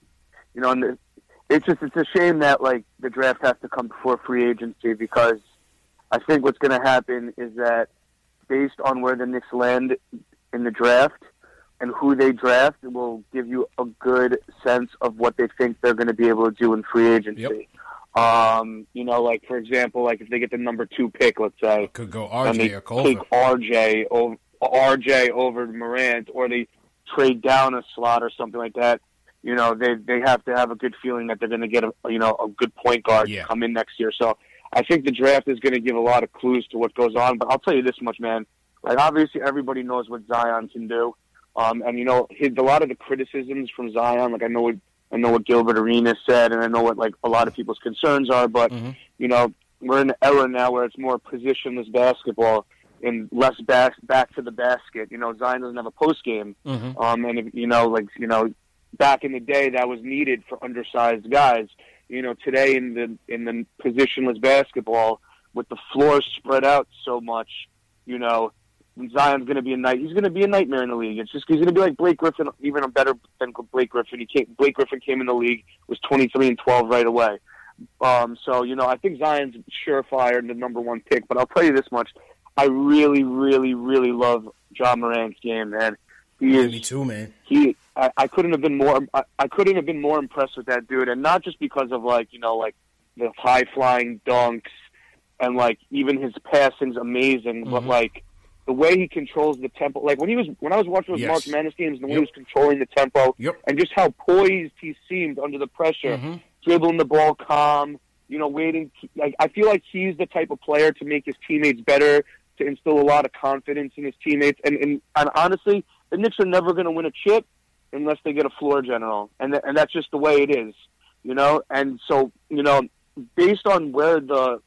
you know, it's just it's a shame that like the draft has to come before free agency because I think what's going to happen is that based on where the Knicks land in the draft and who they draft, it will give you a good sense of what they think they're going to be able to do in free agency. Yep. Um, you know, like, for example, like if they get the number two pick, let's say. Could go R J or Culver. Take R J over, R J over Morant, or they trade down a slot or something like that. You know, they they have to have a good feeling that they're going to get, a you know, a good point guard yeah. to come in next year. So I think the draft is going to give a lot of clues to what goes on. But I'll tell you this much, man. Like, obviously, everybody knows what Zion can do. Um, and, you know, his, a lot of the criticisms from Zion, like, I know what I know what Gilbert Arenas said, and I know what like a lot of people's concerns are. But mm-hmm. you know, we're in an era now where it's more positionless basketball and less back back to the basket. You know, Zion doesn't have a post game, mm-hmm. um, and if, you know, like you know, back in the day that was needed for undersized guys. You know, today in the in the positionless basketball with the floor spread out so much, you know. Zion's going to be a night. He's going to be a nightmare in the league. It's just he's going to be like Blake Griffin, even a better than Blake Griffin. He came, Blake Griffin came in the league, was twenty-three and twelve right away. Um, so you know, I think Zion's surefire and the number one pick. But I'll tell you this much: I really, really, really love Ja Morant's game, man. He yeah, is. Me too, man. He, I, I couldn't have been more. I, I couldn't have been more impressed with that dude, and not just because of like you know like the high flying dunks and like even his passing's amazing, mm-hmm. but like. The way he controls the tempo, like when he was when I was watching those yes. March Madness games, and the way yep. he was controlling the tempo, yep. and just how poised he seemed under the pressure, mm-hmm. dribbling the ball calm, you know, waiting. Like I feel like he's the type of player to make his teammates better, to instill a lot of confidence in his teammates, and and, and honestly, the Knicks are never going to win a chip unless they get a floor general, and th- and that's just the way it is, you know. And so, you know, based on where the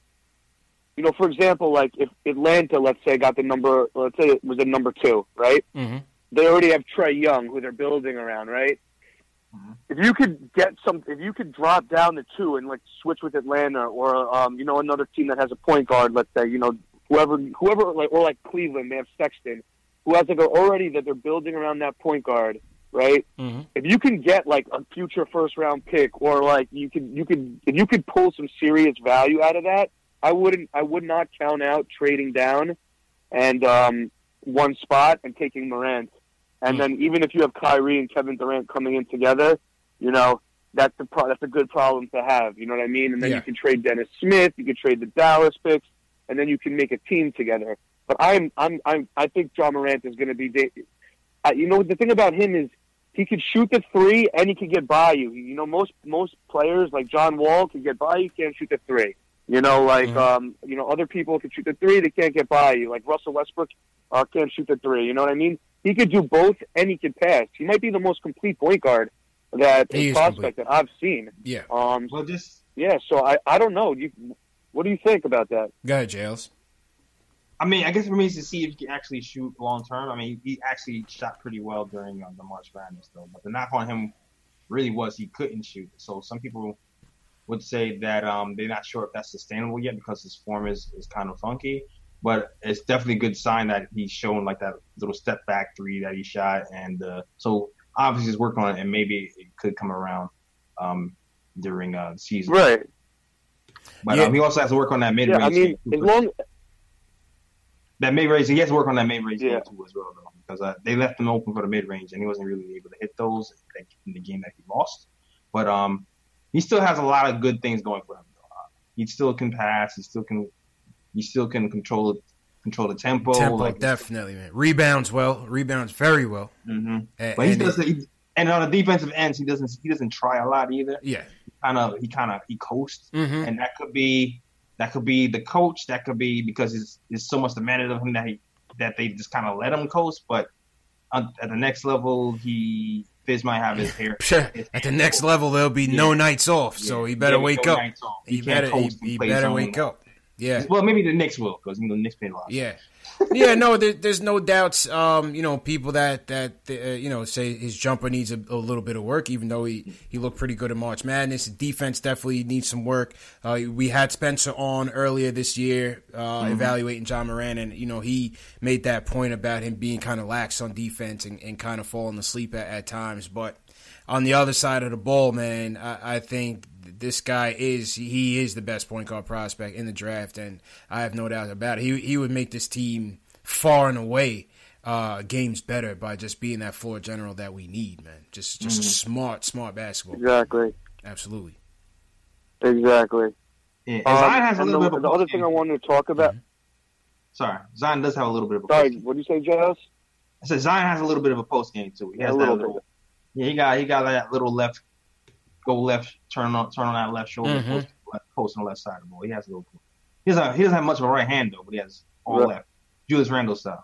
You know, for example, like if Atlanta, let's say, got the number, let's say it was a number two, right? Mm-hmm. They already have Trae Young, who they're building around, right? Mm-hmm. If you could get some, if you could drop down to two and like switch with Atlanta, or um, you know, another team that has a point guard, let's say, you know, whoever, whoever, like, or like Cleveland, they have Sexton, who has like already that they're building around that point guard, right? Mm-hmm. If you can get like a future first round pick, or like you could, you could, if you could pull some serious value out of that. I wouldn't. I would not count out trading down and um, one spot and taking Morant. And mm. then even if you have Kyrie and Kevin Durant coming in together, you know that's a pro- that's a good problem to have. You know what I mean? And then yeah. you can trade Dennis Smith. You can trade the Dallas picks, and then you can make a team together. But I'm I'm I'm I think Ja Morant is going to be. De- uh, you know the thing about him is he could shoot the three and he could get by you. You know most most players like John Wall can get by you, can't shoot the three. You know, like, mm-hmm. um, you know, other people can shoot the three, they can't get by you. Like Russell Westbrook uh, can't shoot the three, you know what I mean? He could do both, and he could pass. He might be the most complete point guard that he prospect that I've seen. Yeah. Um, well, just yeah, so I, I don't know. You, what do you think about that? Go ahead, Jails. I mean, I guess it remains to see if he can actually shoot long term. I mean, he actually shot pretty well during uh, the March Madness, though. But the knock on him really was he couldn't shoot. So some people would say that um, they're not sure if that's sustainable yet because his form is, is kind of funky. But it's definitely a good sign that he's shown like that little step back three that he shot. And uh, so obviously he's working on it, and maybe it could come around um, during uh, the season. Right. But yeah. um, he also has to work on that mid range. Yeah, I mean, as long that mid range, he has to work on that mid range yeah. too as well, though, because uh, they left him open for the mid range, and he wasn't really able to hit those in the game that he lost. But um, he still has a lot of good things going for him. Though. Uh, he still can pass. He still can. He still can control control the tempo. Tempo, like, definitely, man. Rebounds well. Rebounds very well. Mm-hmm. And, but he and does. it, He, and on the defensive ends, he doesn't. He doesn't try a lot either. Yeah. Kind of. He kind of. He coasts, mm-hmm. and that could be. That could be the coach. That could be because it's, it's so much demanded of him that he that they just kind of let him coast. But on, at the next level, he Fizz might have his hair. his at the next level, there'll be yeah. no nights off. Yeah. So he better yeah, wake no up. He, he better. He, he better wake up. Yeah. Well, maybe the Knicks will because you know the Knicks played a lot. Yeah. yeah, no, there, there's no doubts. Um, you know, people that that uh, you know say his jumper needs a, a little bit of work, even though he, he looked pretty good in March Madness. The defense definitely needs some work. Uh, we had Spencer on earlier this year, uh, mm-hmm. evaluating John Morant, and you know he made that point about him being kind of lax on defense and, and kind of falling asleep at, at times. But on the other side of the ball, man, I, I think this guy is he is the best point guard prospect in the draft, and I have no doubt about it. He he would make this team far and away uh, games better by just being that floor general that we need, man. Just just mm-hmm. smart, smart basketball. Exactly. Absolutely. Exactly. Yeah. Um, Zion has a little the, bit of the other thing I wanted to talk about. Mm-hmm. Sorry, Zion does have a little bit of a Sorry, post-game. what did you say, Jazz? I said Zion has a little bit of a post game too. He Yeah, has a that little little. bit. Yeah, he got he got that little left, go left, turn on turn on that left shoulder, Mm-hmm. post, left, post on the left side of the ball. He has a little. He doesn't he doesn't have much of a right hand though, but he has all Yeah. left. Julius Randle style.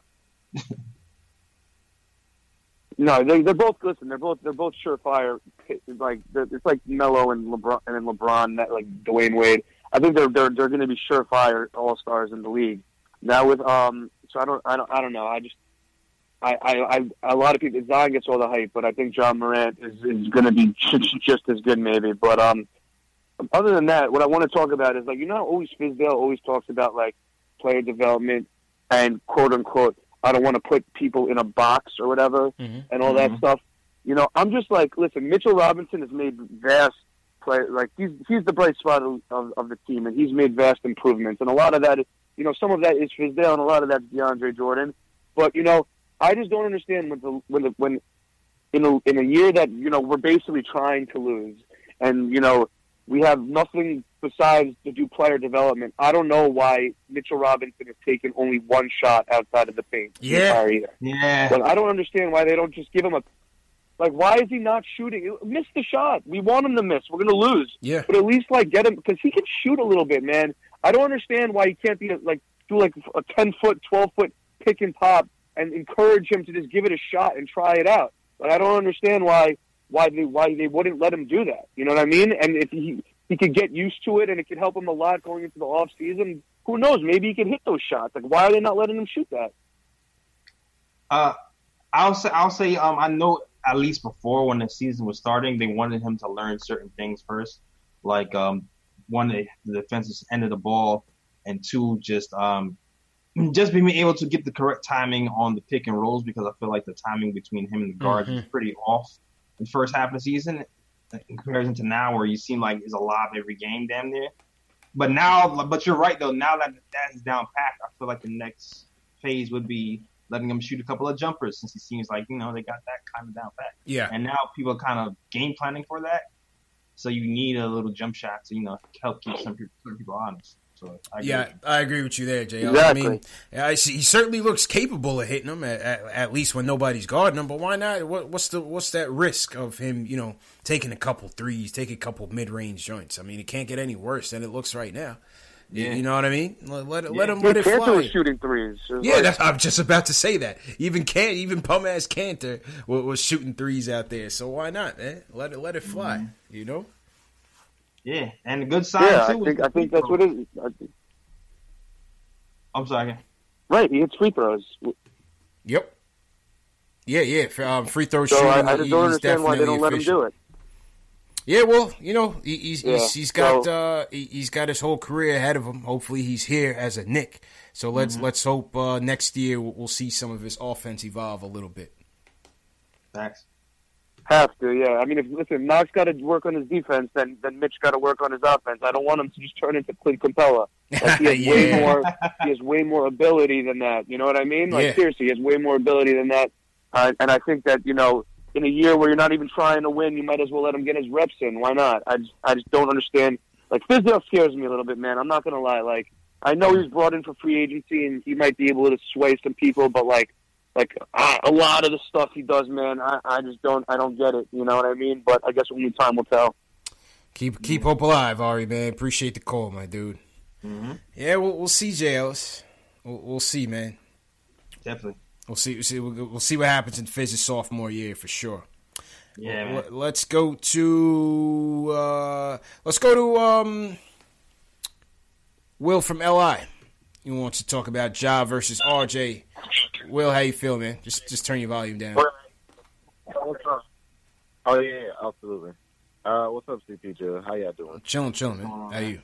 No, they they're both listen. They're both they're both surefire. Like they're, it's like Melo and LeBron and then LeBron, that like Dwayne Wade. I think they're they're they're going to be surefire all stars in the league. Now with um, so I don't I don't I don't know. I just I I, I a lot of people Zion gets all the hype, but I think John Morant is is going to be just as good maybe. But um, other than that, what I want to talk about is like you know always Fizdale always talks about like player development and quote unquote. I don't want to put people in a box or whatever mm-hmm. and all Mm-hmm. that stuff. You know, I'm just like, listen, Mitchell Robinson has made vast play. Like he's he's the bright spot of, of, of the team, and he's made vast improvements. And a lot of that is, you know, some of that is Fizdale, and a lot of that's DeAndre Jordan. But you know, I just don't understand when the when the, when in a in a year that you know we're basically trying to lose, and you know we have nothing besides to do player development. I don't know why Mitchell Robinson has taken only one shot outside of the paint the Yeah. entire year. Yeah. But I don't understand why they don't just give him a like. Why is he not shooting? Miss the shot. We want him to miss. We're going to lose. Yeah. But at least like get him because he can shoot a little bit, man. I don't understand why he can't be like do like a ten foot, twelve foot pick and pop and encourage him to just give it a shot and try it out. But I don't understand why why they why they wouldn't let him do that. You know what I mean? And if he he could get used to it and it could help him a lot going into the off season. Who knows? Maybe he could hit those shots. Like why are they not letting him shoot that? Uh, I'll say I'll say um I know at least before when the season was starting they wanted him to learn certain things first, like um one the defensive end of the ball, and two just um just being able to get the correct timing on the pick and rolls because I feel like the timing between him and the guards Mm-hmm. is pretty off in the first half of the season in comparison to now where you seem like it's alive every game damn near. But now, but you're right though. Now that that is down pat, I feel like the next phase would be letting him shoot a couple of jumpers since he seems like you know they got that kind of down pat. Yeah. And now people are kind of game planning for that, so you need a little jump shot to you know help keep some people, some people honest. So I agree. Yeah, I agree with you there, Jay. Exactly. I mean, I see, he certainly looks capable of hitting them at, at, at least when nobody's guarding him. But why not? What, what's the what's that risk of him, you know, taking a couple threes, taking a couple mid range joints? I mean, it can't get any worse than it looks right now. Yeah. You know what I mean? Let, let, Yeah. let him Yeah, let it Cantor fly. was shooting threes. It was Yeah, like- that's, I'm just about to say that. Even can even bum ass Cantor was, was shooting threes out there. So why not, man? Let it let it fly. Mm-hmm. You know? Yeah, and a good sign yeah. too. I was think the I think free that's what throws. it is. I think- I'm sorry. Right, he hits free throws. Yep. Yeah, yeah. For, um, free throw So shooting. I, I just don't he's understand why they don't let him efficient. do it. Yeah, well, you know, he, he's, Yeah, he's he's got so- uh, he, he's got his whole career ahead of him. Hopefully, he's here as a Knick. So let's Mm-hmm. let's hope uh, next year we'll, we'll see some of his offense evolve a little bit. Facts. Have to, yeah. I mean, if listen, Knox got to work on his defense, then then Mitch got to work on his offense. I don't want him to just turn into Clint Capella. Like, he has Yeah. way more. He has way more ability than that. You know what I mean? Like Yeah. seriously, he has way more ability than that. Uh, and I think that you know, in a year where you're not even trying to win, you might as well let him get his reps in. Why not? I just, I just don't understand. Like Fizdale scares me a little bit, man. I'm not gonna lie. Like I know he's brought in for free agency and he might be able to sway some people, but like. Like uh, a lot of the stuff he does, man, I, I just don't, I don't get it. You know what I mean? But I guess only time will tell. Keep keep hope alive, Ari, man. Appreciate the call, my dude. Mm-hmm. Yeah, we'll we'll see, J Ellis. We'll, we'll see, man. Definitely. We'll see. We'll see. We'll, we'll see what happens in Fizz's sophomore year for sure. Yeah, man. Let- Let's go to uh, let's go to um, Will from L I. He wants to talk about Ja versus R J. Will, how you feel, man? Just just turn your volume down. What's up? Oh yeah, yeah, absolutely. Uh, what's up, C P J? How y'all doing? Chilling, chilling, man. How you?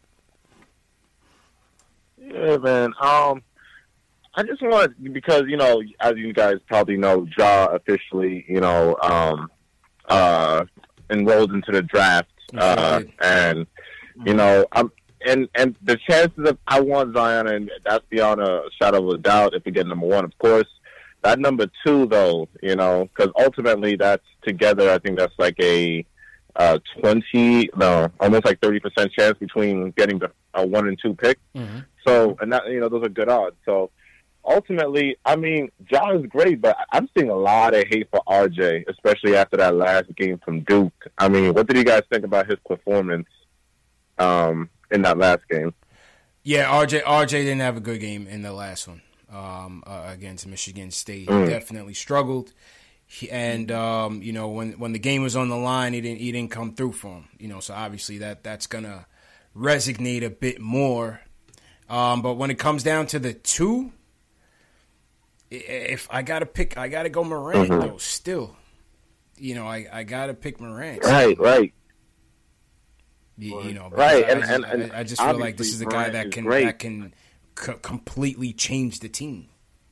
Yeah, man. Um, I just want because you know, as you guys probably know, Ja officially, you know, um, uh, enrolled into the draft, uh, and you know, I'm. And and the chances of I want Zion, and that's beyond a shadow of a doubt if we get number one, of course. That number two, though, you know, because ultimately that's together, I think that's like a uh, twenty, no, almost like thirty percent chance between getting the a one and two pick. Mm-hmm. So, and that, you know, those are good odds. So ultimately, I mean, Ja is great, but I'm seeing a lot of hate for R J, especially after that last game from Duke. I mean, what did you guys think about his performance? Um, in that last game. Yeah, R J R J didn't have a good game in the last one um, uh, against Michigan State. He Mm. definitely struggled, he, and um, you know when when the game was on the line, he didn't he didn't come through for him. You know, so obviously that that's gonna resonate a bit more. Um, but when it comes down to the two, if I gotta pick, I gotta go Morant Mhm. though. Still, you know, I, I gotta pick Morant. Right, right. You, you know, Right, I, and- just, and- and I, I just feel like this obviously is the guy Morant that is can great. that can c- completely change the team.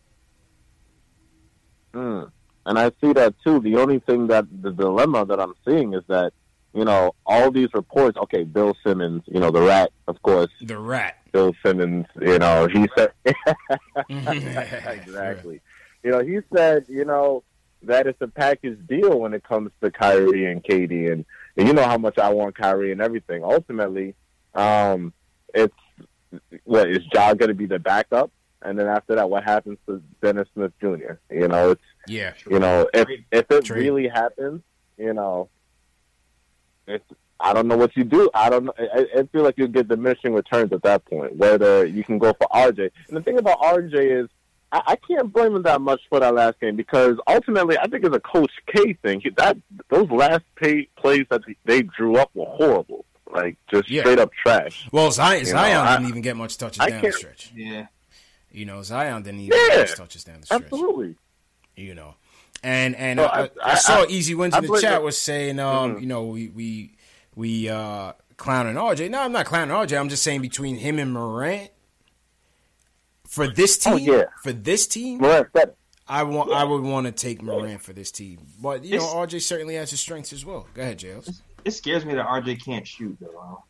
Mm. And I see that too. The only thing that the dilemma that I'm seeing is that, you know, all these reports, okay, Bill Simmons, you know, the rat, of course. The rat. Bill Simmons, you know, he said, exactly. You know, he said, you know, that it's a package deal when it comes to Kyrie and K D. And, and you know how much I want Kyrie and everything. Ultimately, um, it's, what, is Ja going to be the backup? And then after that, what happens to Dennis Smith Junior? You know, it's, Yeah. you know, if if it Trade. really happens, you know, it's, I don't know what you do. I don't know. I, I feel like you'll get diminishing returns at that point, whether you can go for R J. And the thing about R J is, I, I can't blame him that much for that last game because ultimately, I think it's a Coach K thing. He, that those last pay, plays that they drew up were horrible, like just Yeah. straight up trash. Well, Zion, You know, Zion I- didn't even get much touches I down the can't- stretch. Yeah. You know, Zion didn't even Yeah. get much touches down the stretch. Absolutely. You know, and and So I, I- I, I- saw I- Easy Wins I in the blame chat the- was saying, um, Mhm. you know, we we we uh, clowning R J. No, I'm not clowning R J. I'm just saying between him and Morant for this team, Oh, yeah. for this team, Morant said, I want I would want to take Morant for this team. But you know, It's- R J certainly has his strengths as well. Go ahead, Jails. It scares me that R J can't shoot though.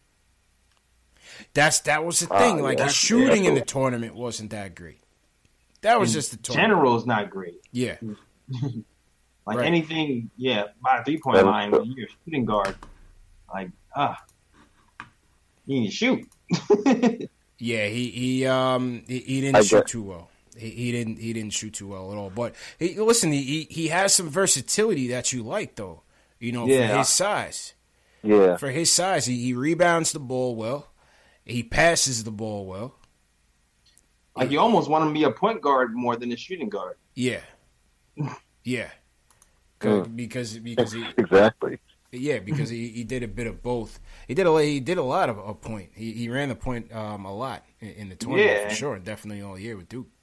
That's that was the Uh, thing. Like yeah. his shooting Yeah. in the tournament wasn't that great. That was In just the tournament. general is not great. Yeah. Like Right. anything, yeah, by the three point That is line, true. when you're a shooting guard, like ah, you need to shoot. Yeah, he he um he, he didn't I shoot get- too well. He, he didn't he didn't shoot too well at all. But he, listen, he he has some versatility that you like though. You know, for Yeah. his size. yeah. For his size, he, he rebounds the ball well. He passes the ball well. Like you almost want him to be a point guard more than a shooting guard. Yeah, yeah. 'Cause- Because because he Exactly. yeah because he, he did a bit of both. He did a he did a lot of a point. He he ran the point um a lot in, in the tournament Yeah. for sure. Definitely all year with Duke.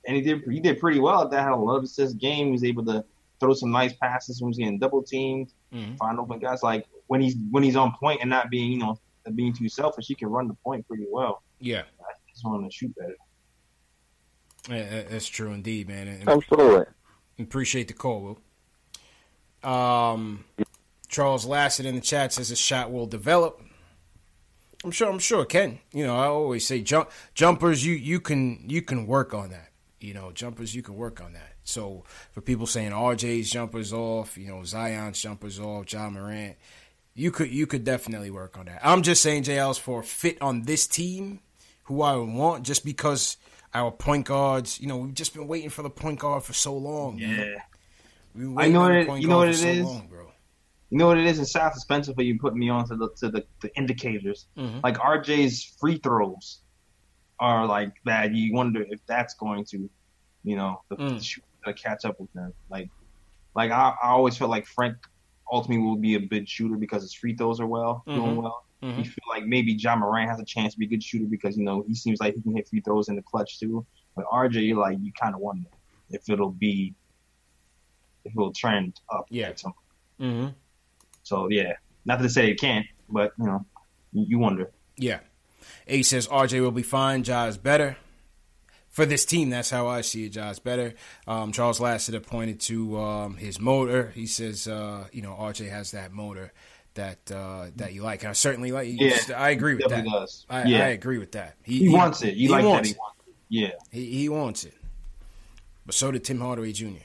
and he did he did pretty well at that. Had a love assist game. He was able to throw some nice passes when he was getting double teamed, mm-hmm. find open guys. Like when he's when he's on point and not being you know being too selfish, he can run the point pretty well. Yeah, I just want to shoot better. Yeah, that's true indeed, man. And Absolutely. Appreciate the call, Will. Um, Charles Lassett in the chat says his shot will develop. I'm sure. I'm sure it can. You know, I always say jump jumpers. You you can you can work on that. You know, jumpers. You can work on that. So for people saying R J's jumpers off, you know, Zion's jumpers off, Ja Morant, you could you could definitely work on that. I'm just saying J L's for a fit on this team, who I would want, just because our point guards. You know, we've just been waiting for the point guard for so long. Yeah, I know what it, you know what it so is. Long, bro. You know what it is in South Spencer for you putting me on to the to the, the indicators. Mm-hmm. Like R J's free throws are like bad. You wonder if that's going to, you know, the, mm. the shooter to catch up with them. Like, like I, I always felt like Frank ultimately will be a good shooter because his free throws are well mm-hmm. doing well. Mm-hmm. You feel like maybe Ja Morant has a chance to be a good shooter because you know he seems like he can hit free throws in the clutch too. But R J, you're like you kind of wonder if it'll be if it'll trend up. Yeah. At some point. Mm-hmm. So, yeah, not to say it can't, but, you know, you wonder. Yeah. A says R J will be fine. Ja is better. For this team, that's how I see it. Ja is better. Um, Charles Lassiter pointed to um, his motor. He says, uh, you know, R J has that motor that uh, that you like. And I certainly like Yeah, I agree with that. Does. I, yeah. I agree with that. He, he wants it. You he like wants that he wants it. Yeah. He, he wants it. But so did Tim Hardaway Junior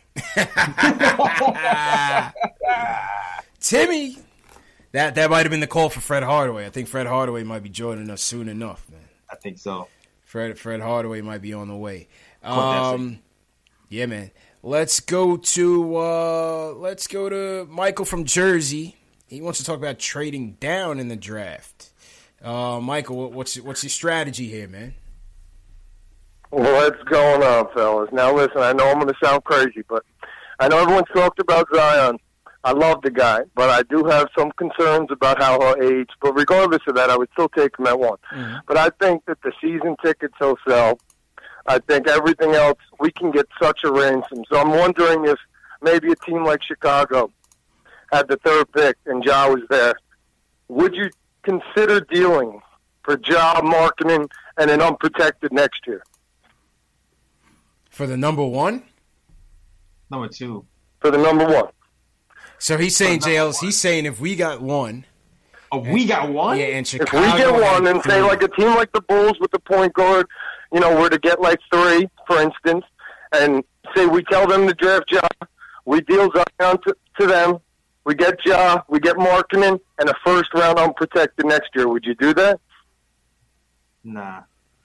Timmy, that that might have been the call for Fred Hardaway. I think Fred Hardaway might be joining us soon enough, man. I think so. Fred Fred Hardaway might be on the way. Um, yeah, man. Let's go to uh, let's go to Michael from Jersey. He wants to talk about trading down in the draft. Uh, Michael, what's what's your strategy here, man? What's going on, fellas? Now, listen, I know I'm going to sound crazy, but I know everyone's talked about Zion. I love the guy, but I do have some concerns about how he'll age. But regardless of that, I would still take him at one. Mm-hmm. But I think that the season tickets he'll sell, I think everything else, we can get such a ransom. So I'm wondering if maybe a team like Chicago had the third pick and Ja was there. Would you consider dealing for Ja, Markkanen, and an unprotected next year? For the number one? Number two. For the number one. So he's saying, J L's, he's saying if we got one. Oh, we got one? Yeah, and Chicago. If we get one and say like a team like the Bulls with the point guard, you know, were to get like three, for instance, and say we tell them to draft Ja, we deal Zion to, to them, we get Ja, we get Markkanen, and a first round unprotected next year. Would you do that? Nah.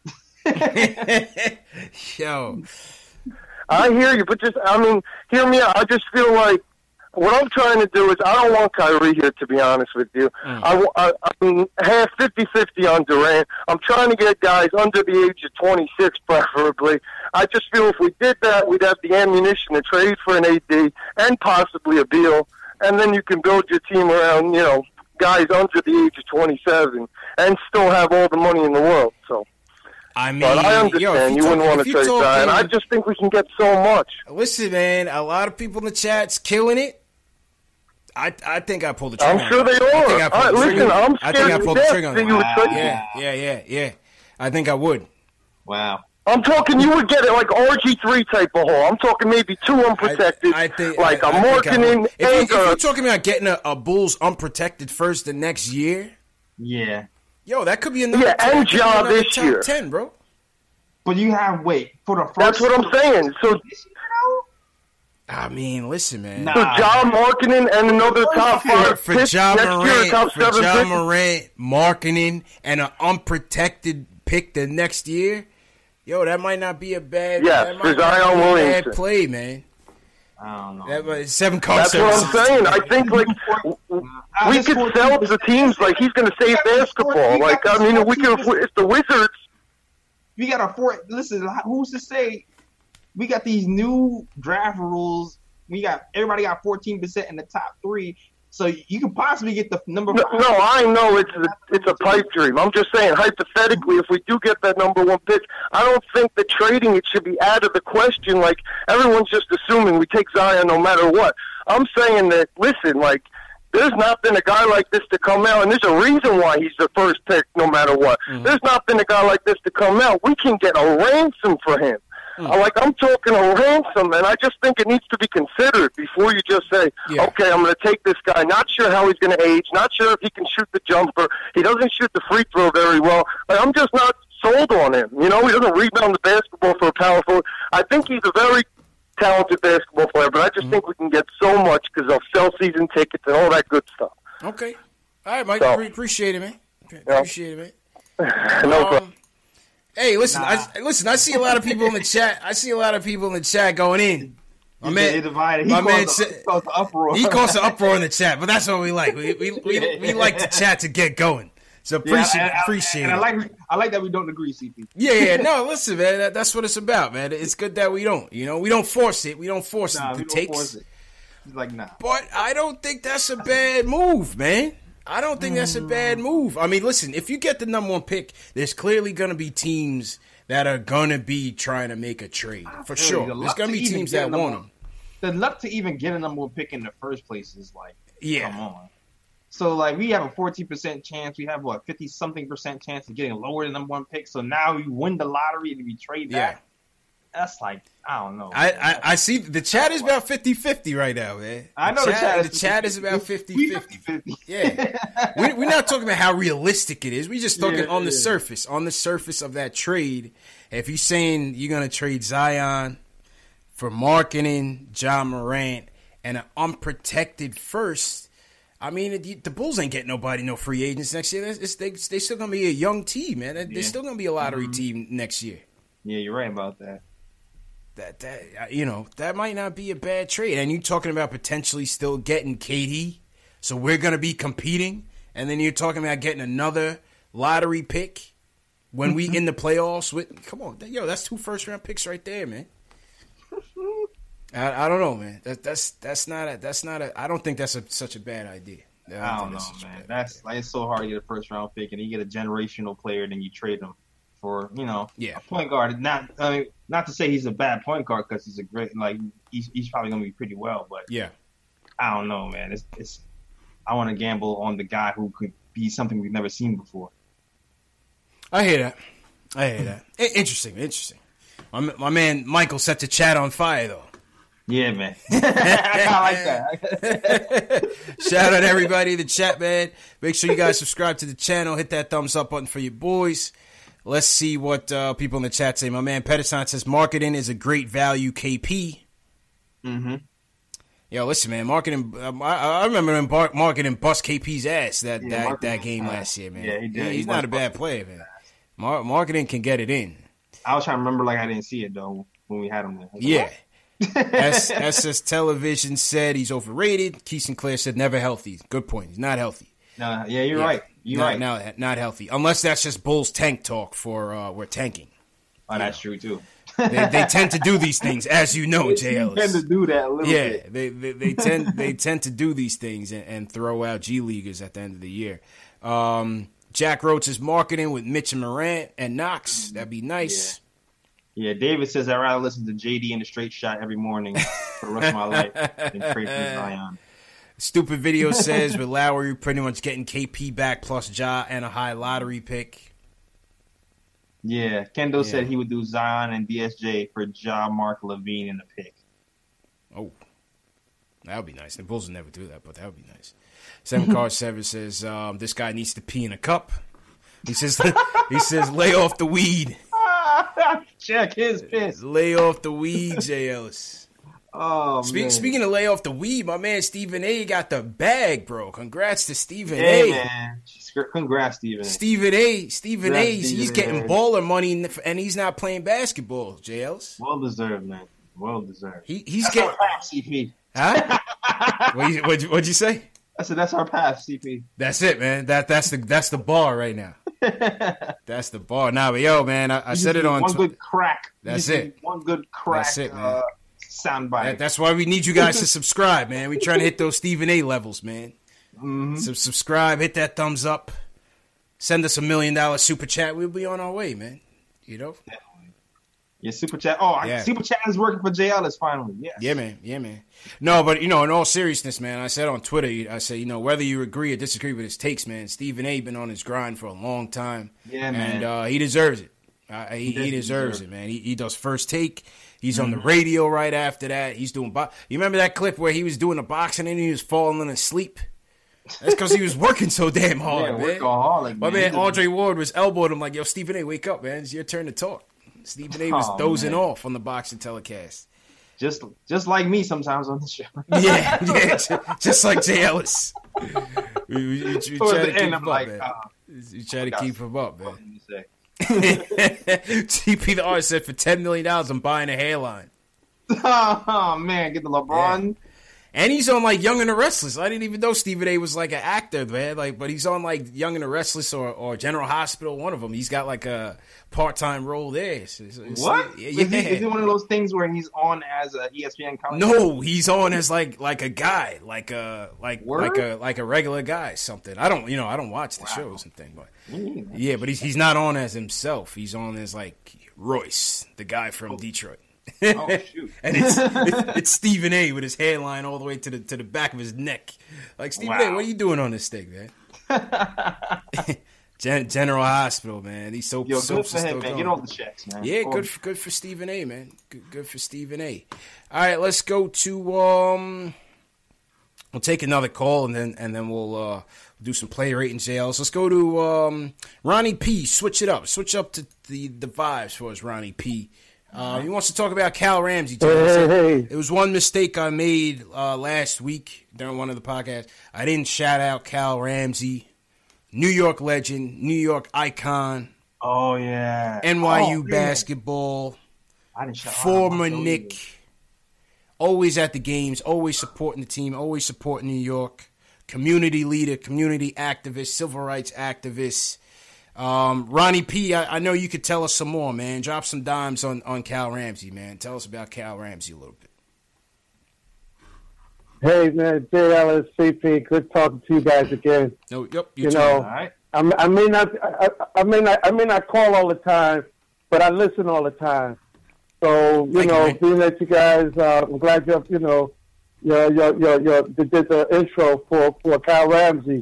Yo. I hear you, but just, I mean, hear me out. I just feel like what I'm trying to do is I don't want Kyrie here, to be honest with you. Mm. I, I, I'm half fifty-fifty on Durant. I'm trying to get guys under the age of twenty-six, preferably. I just feel if we did that, we'd have the ammunition to trade for an A D and possibly a Beal, and then you can build your team around, you know, guys under the age of twenty-seven and still have all the money in the world. So. I mean, but I understand yo, you, you wouldn't talk, want to trade Zion. I just think we can get so much. Listen, man, a lot of people in the chat's killing it. I I think I pulled the trigger. I'm sure they are. I think I pulled right, the listen, trigger. I'm scared I think I pulled the trigger on that. Wow. Yeah, yeah, yeah, yeah. I think I would. Wow. I'm talking you would get it like R G three type of haul. I'm talking maybe two unprotected, I, I think, like I, a Markkanen. If, you, if you're talking about getting a, a Bulls unprotected first the next year, yeah, yo, that could be another. Yeah, ten, and Ja this top year, ten, bro. But you have wait for the first. That's what I'm saying. So. I mean, listen, man. Nah. So Ja Markkanen and another top five for Ja Morant, top for seven Ja pick. Morant, Markkanen, and an unprotected pick the next year. Yo, that might not be a bad. Yeah, that for might not Zion be a Williamson. bad play, man. I don't know. That was seven cards. That's what I'm saying. I think like we could sell to teams like he's going to save basketball. Like I mean, we can if the Wizards. We got a four. Listen, who's to say? We got these new draft rules. We got everybody got fourteen percent in the top three. So you could possibly get the number No, five. no, I know it's a, it's a pipe dream. I'm just saying, hypothetically, if we do get that number one pick, I don't think that trading it should be out of the question. Like, everyone's just assuming we take Zion no matter what. I'm saying that, listen, like, there's not been a guy like this to come out, and there's a reason why he's the first pick no matter what. Mm-hmm. There's not been a guy like this to come out. We can get a ransom for him. Mm. Like, I'm talking a ransom, and I just think it needs to be considered before you just say, yeah. okay, I'm going to take this guy. Not sure how he's going to age. Not sure if he can shoot the jumper. He doesn't shoot the free throw very well. Like, I'm just not sold on him. You know, he doesn't rebound the basketball for a power forward. I think he's a very talented basketball player, but I just mm. think we can get so much because they'll sell season tickets and all that good stuff. Okay. All right, Mike. So, appreciate it, man. Okay, yeah. Appreciate it, man. no um, problem. Hey, listen, nah. I, listen. I see a lot of people in the chat. I see a lot of people in the chat going in. My man, divided. He my man, the, he caused the uproar. He caused the uproar in the chat, but that's what we like. We we we, we like the chat to get going. So appreciate yeah, I, I, appreciate and it. I like I like that we don't agree, C P. Yeah, yeah. No, listen, man. That, that's what it's about, man. It's good that we don't. You know, we don't force it. We don't force nah, it. The we don't takes. Force it. He's like, nah. But I don't think that's a bad move, man. I don't think that's a bad move. I mean, listen, if you get the number one pick, there's clearly going to be teams that are going to be trying to make a trade. For Dude, sure. the There's going to be teams that want them. The luck to even get a number one pick in the first place is like, yeah. come on. So, like, we have a fourteen percent chance. We have, what, fifty-something percent chance of getting lower than number one pick. So now you win the lottery and we trade that. Yeah. That's like, I don't know. I, I, I see the chat is about fifty-fifty right now, man. The I know chat, the chat is the chat is about fifty-fifty. fifty-fifty. Yeah. we, we're not talking about how realistic it is. We're just talking Yeah, on the yeah. surface. On the surface of that trade. If you're saying you're going to trade Zion for marketing, John Morant, and an unprotected first, I mean, the Bulls ain't getting nobody, no free agents next year. It's, they, they still going to be a young team, man. They're Yeah. still going to be a lottery Mm-hmm. team next year. Yeah, you're right about that. That that you know that might not be a bad trade, and you talking about potentially still getting K D, so we're gonna be competing, and then you're talking about getting another lottery pick when we in the playoffs. With come on, yo, that's two first round picks right there, man. I, I don't know, man. That that's that's not a that's not a. I don't think that's a, such a bad idea. I don't, I don't think know, that's man. That's like it's so hard to get a first round pick, and you get a generational player, and then you trade him for you know yeah. a point guard. Not I mean, not to say he's a bad point guard because he's a great like he's he's probably gonna be pretty well, but yeah, I don't know, man. It's it's I want to gamble on the guy who could be something we've never seen before. I hear that. I hear that. I- interesting, interesting. My my man Michael set the chat on fire though. Yeah, man. I like that. Shout out everybody in the chat, man. Make sure you guys subscribe to the channel. Hit that thumbs up button for your boys. Let's see what uh, people in the chat say. My man Pedersen says marketing is a great value K P. Mm-hmm. Yo, listen, man. Marketing. Um, I, I remember him bar- marketing bust K P's ass that, Yeah, that, marketing that game was last year, man. Yeah, he did. He- He he's was not a bad player, man. Mar- marketing can get it in. I was trying to remember like I didn't see it though when we had him there. Yeah. S- S S Television said he's overrated. Keith Sinclair said never healthy. Good point. He's not healthy. No, yeah, you're Yeah. right. You're not, right. Not, not healthy. Unless that's just Bulls tank talk for uh, we're tanking. Oh, that's true too. They, they tend to do these things, as you know, J. They Ellis. tend to do that a little yeah, bit. they, they they tend they tend to do these things and, and throw out G Leaguers at the end of the year. Um, Jack Roach is marketing with Mitch and Morant and Knox. That'd be nice. Yeah, David says I'd rather listen to J D in a straight shot every morning for the rest of my life than trade for Zion. Stupid Video says with Lowry pretty much getting K P back plus Ja and a high lottery pick. Yeah, Kendall Yeah. said he would do Zion and D S J for Ja, Mark, Levine in the pick. Oh, that would be nice. The Bulls would never do that, but that would be nice. Seven Card Seven says um, this guy needs to pee in a cup. He says he says lay off the weed. Check his piss. Lay off the weed, J. Ellis. Oh, Spe- man. Speaking of lay off the weed, my man Stephen A. got the bag, bro. Congrats to Stephen Hey, A. man. Congrats, Stephen. Stephen A. Stephen Congrats, A. He's Stephen getting A. baller money, and he's not playing basketball, J. Ellis. Well deserved, man. Well deserved. He, he's That's getting. our path, C P. Huh? What'd you, what'd, you, what'd you say? I said that's our path, C P. That's it, man. That that's the that's the bar right now. That's the bar. Nah, but yo, man, I, I said it on one tw- good crack. You That's just it. need One good crack. That's it, man. Uh, soundbite. That, that's why we need you guys to subscribe, man. We trying to hit those Stephen A. levels, man. Mm-hmm. So subscribe, hit that thumbs up, send us a million dollar super chat. We'll be on our way, man. You know. Yeah, super chat. Oh, Yeah. super chat is working for J Ellis finally. Yes. Yeah, man. Yeah, man. No, but, you know, in all seriousness, man, I said on Twitter, I said, you know, whether you agree or disagree with his takes, man, Stephen A. been on his grind for a long time. Yeah, man. And uh, he deserves it. Uh, he, he, he deserves it, man. He, he does First Take. He's on the radio right after that. He's doing bo- You remember that clip where he was doing a boxing and he was falling asleep? That's because he was working so damn hard, Yeah, man. workaholic, My man. man, Andre Ward was elbowing him like, yo, Stephen A., wake up, man. It's your turn to talk. Stephen A. was Oh, dozing man. off on the boxing telecast. Just just like me sometimes on the show. Yeah, yeah, ju- just like Jay Ellis. We, we, we, we Towards try to the keep end, him I'm up, like, man. uh, We try to forgot keep him up, man. what I'm gonna say. T P the artist said, for ten million dollars, I'm buying a hairline. Oh, man, get the LeBron. And he's on, like, Young and the Restless. I didn't even know Stephen A. was, like, an actor, man. Like, but he's on, like, Young and the Restless or, or General Hospital, one of them. He's got, like, a part-time role there. So it's- it's- What? Yeah. Is, he, is it one of those things where he's on as a E S P N commentator? No, he's on as like like a guy, like a like Word? like a like a regular guy, something. I don't, you know, I don't watch the Wow. shows and things, but Me neither. yeah, but he's he's not on as himself. He's on as like Royce, the guy from Detroit. Oh, shoot. And it's, it's it's Stephen A. with his hairline all the way to the to the back of his neck. Like, Stephen A., Wow. what are you doing on this thing, man? Gen- General Hospital, man. These soap Yo, soaps good for are him, still man. going. Get all the checks, man. Yeah, Or- good for, good for Stephen A., man. Good, good for Stephen A. All right, let's go to um. We'll take another call and then and then we'll uh do some play ratings, J Ls. Let's go to um Ronnie P. Switch it up. Switch up to the the vibes for us, Ronnie P. Uh, he wants to talk about Cal Ramsey. J Ls. Hey, hey, hey. It was one mistake I made uh, last week during one of the podcasts. I didn't shout out Cal Ramsey, New York legend, New York icon, Oh, yeah. N Y U Oh, man. basketball, I didn't shout out former my Knick, always at the games, always supporting the team, always supporting New York, community leader, community activist, civil rights activist. Um, Ronnie P., I, I know you could tell us some more, man. Drop some dimes on, on Cal Ramsey, man. Tell us about Cal Ramsey a little bit. Hey, man, J Ellis, C P, good talking to you guys again. No, yep, You too. know, All right. I, I may not, I, I may not, I may not call all the time, but I listen all the time. So you Thank you, know, man. being that you guys, uh, I'm glad you, you know, your your your your did the intro for for Cal Ramsey.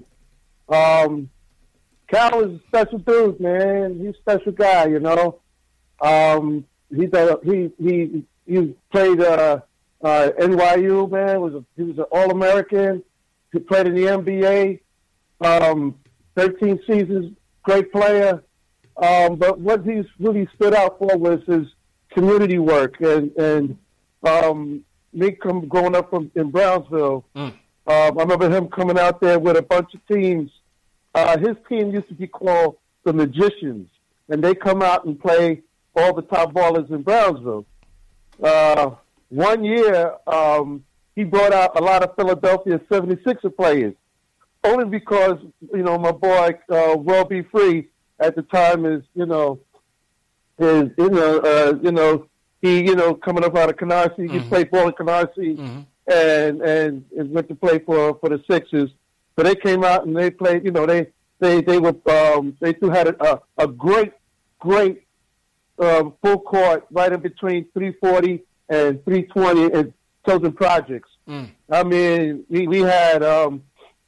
Um, Cal is a special dude, man. He's a special guy, you know. Um, he did, he he he played uh, uh, N Y U, man. Was a, he was an All American. He played in the N B A. Um, thirteen seasons, great player. Um, but what he's really stood out for was his community work and and um, me come growing up from in Brownsville. Mm. Um, I remember him coming out there with a bunch of teams. Uh, his team used to be called the Magicians, and they come out and play all the top ballers in Brownsville. Uh, one year, um, he brought out a lot of Philadelphia seventy-sixer players, only because, you know, my boy, uh, Will Be Free, at the time is, you know, is, you know, uh, you know, he, you know, coming up out of Canarsie, he Mhm. played ball in Canarsie, Mhm. and, and and went to play for for the Sixers. So they came out and they played. You know, they they they were um, they still had a a great great um, full court right in between three forty and three twenty in Tilden Projects. Mm. I mean, we we had um,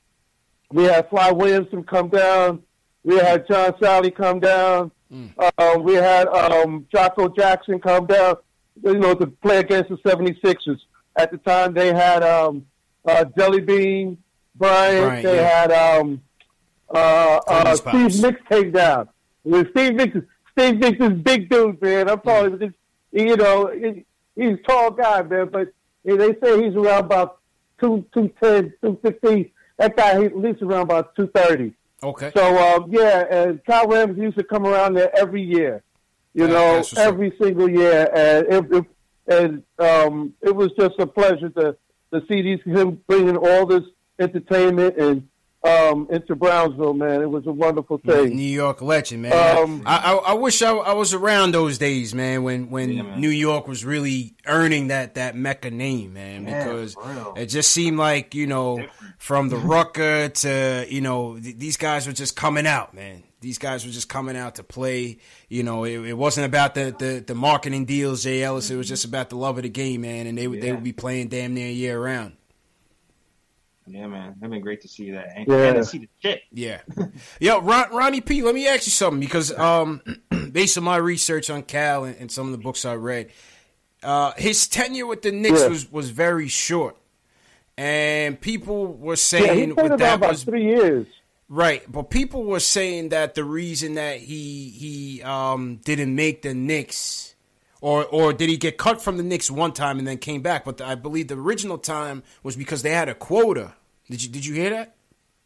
we had Fly Williamson come down. We had John Sally come down. Mm. Uh, we had um, Jocko Jackson come down. You know, to play against the seventy-sixers. At the time, they had um, uh, Jelly Bean, Bryant. Bryant, they yeah. had um, uh, uh, Cody's Steve Pops. Nicks came down. With Steve Nicks, Steve Nicks is big dude, man. I'm probably just, you know, he, he's a tall guy, man. But they say he's around about two two ten, two fifteen. That guy, he's at least around about two thirty. Okay. So um, yeah, and Cal Ramsey used to come around there every year. You Yeah, know, that's what's up. every single year, and it, it and um, it was just a pleasure to to see these him bringing all this entertainment and um, into Brownsville, man. It was a wonderful thing. New York legend, man. Um, I, I I wish I, I was around those days, man. When when Yeah, man. New York was really earning that that Mecca name, man. Yeah, Because for real. it just seemed like, you know, from the Rucker to, you know, th- these guys were just coming out, man. These guys were just coming out to play. You know, it, it wasn't about the, the, the marketing deals, Jay Ellis. It was just about the love of the game, man. And they would they Yeah. would be playing damn near year round. Yeah, man. It'd been great to see that. And, Yeah. and to see the shit. Yeah. Yo, Ron, Ronnie P, let me ask you something because um, based on my research on Cal and, and some of the books I read, uh, his tenure with the Knicks Yeah. was, was very short. And people were yeah, saying he played what about, that about was three years. right, but people were saying that the reason that he he um, didn't make the Knicks, or or did he get cut from the Knicks one time and then came back? But the, I believe the original time was because they had a quota. Did you did you hear that?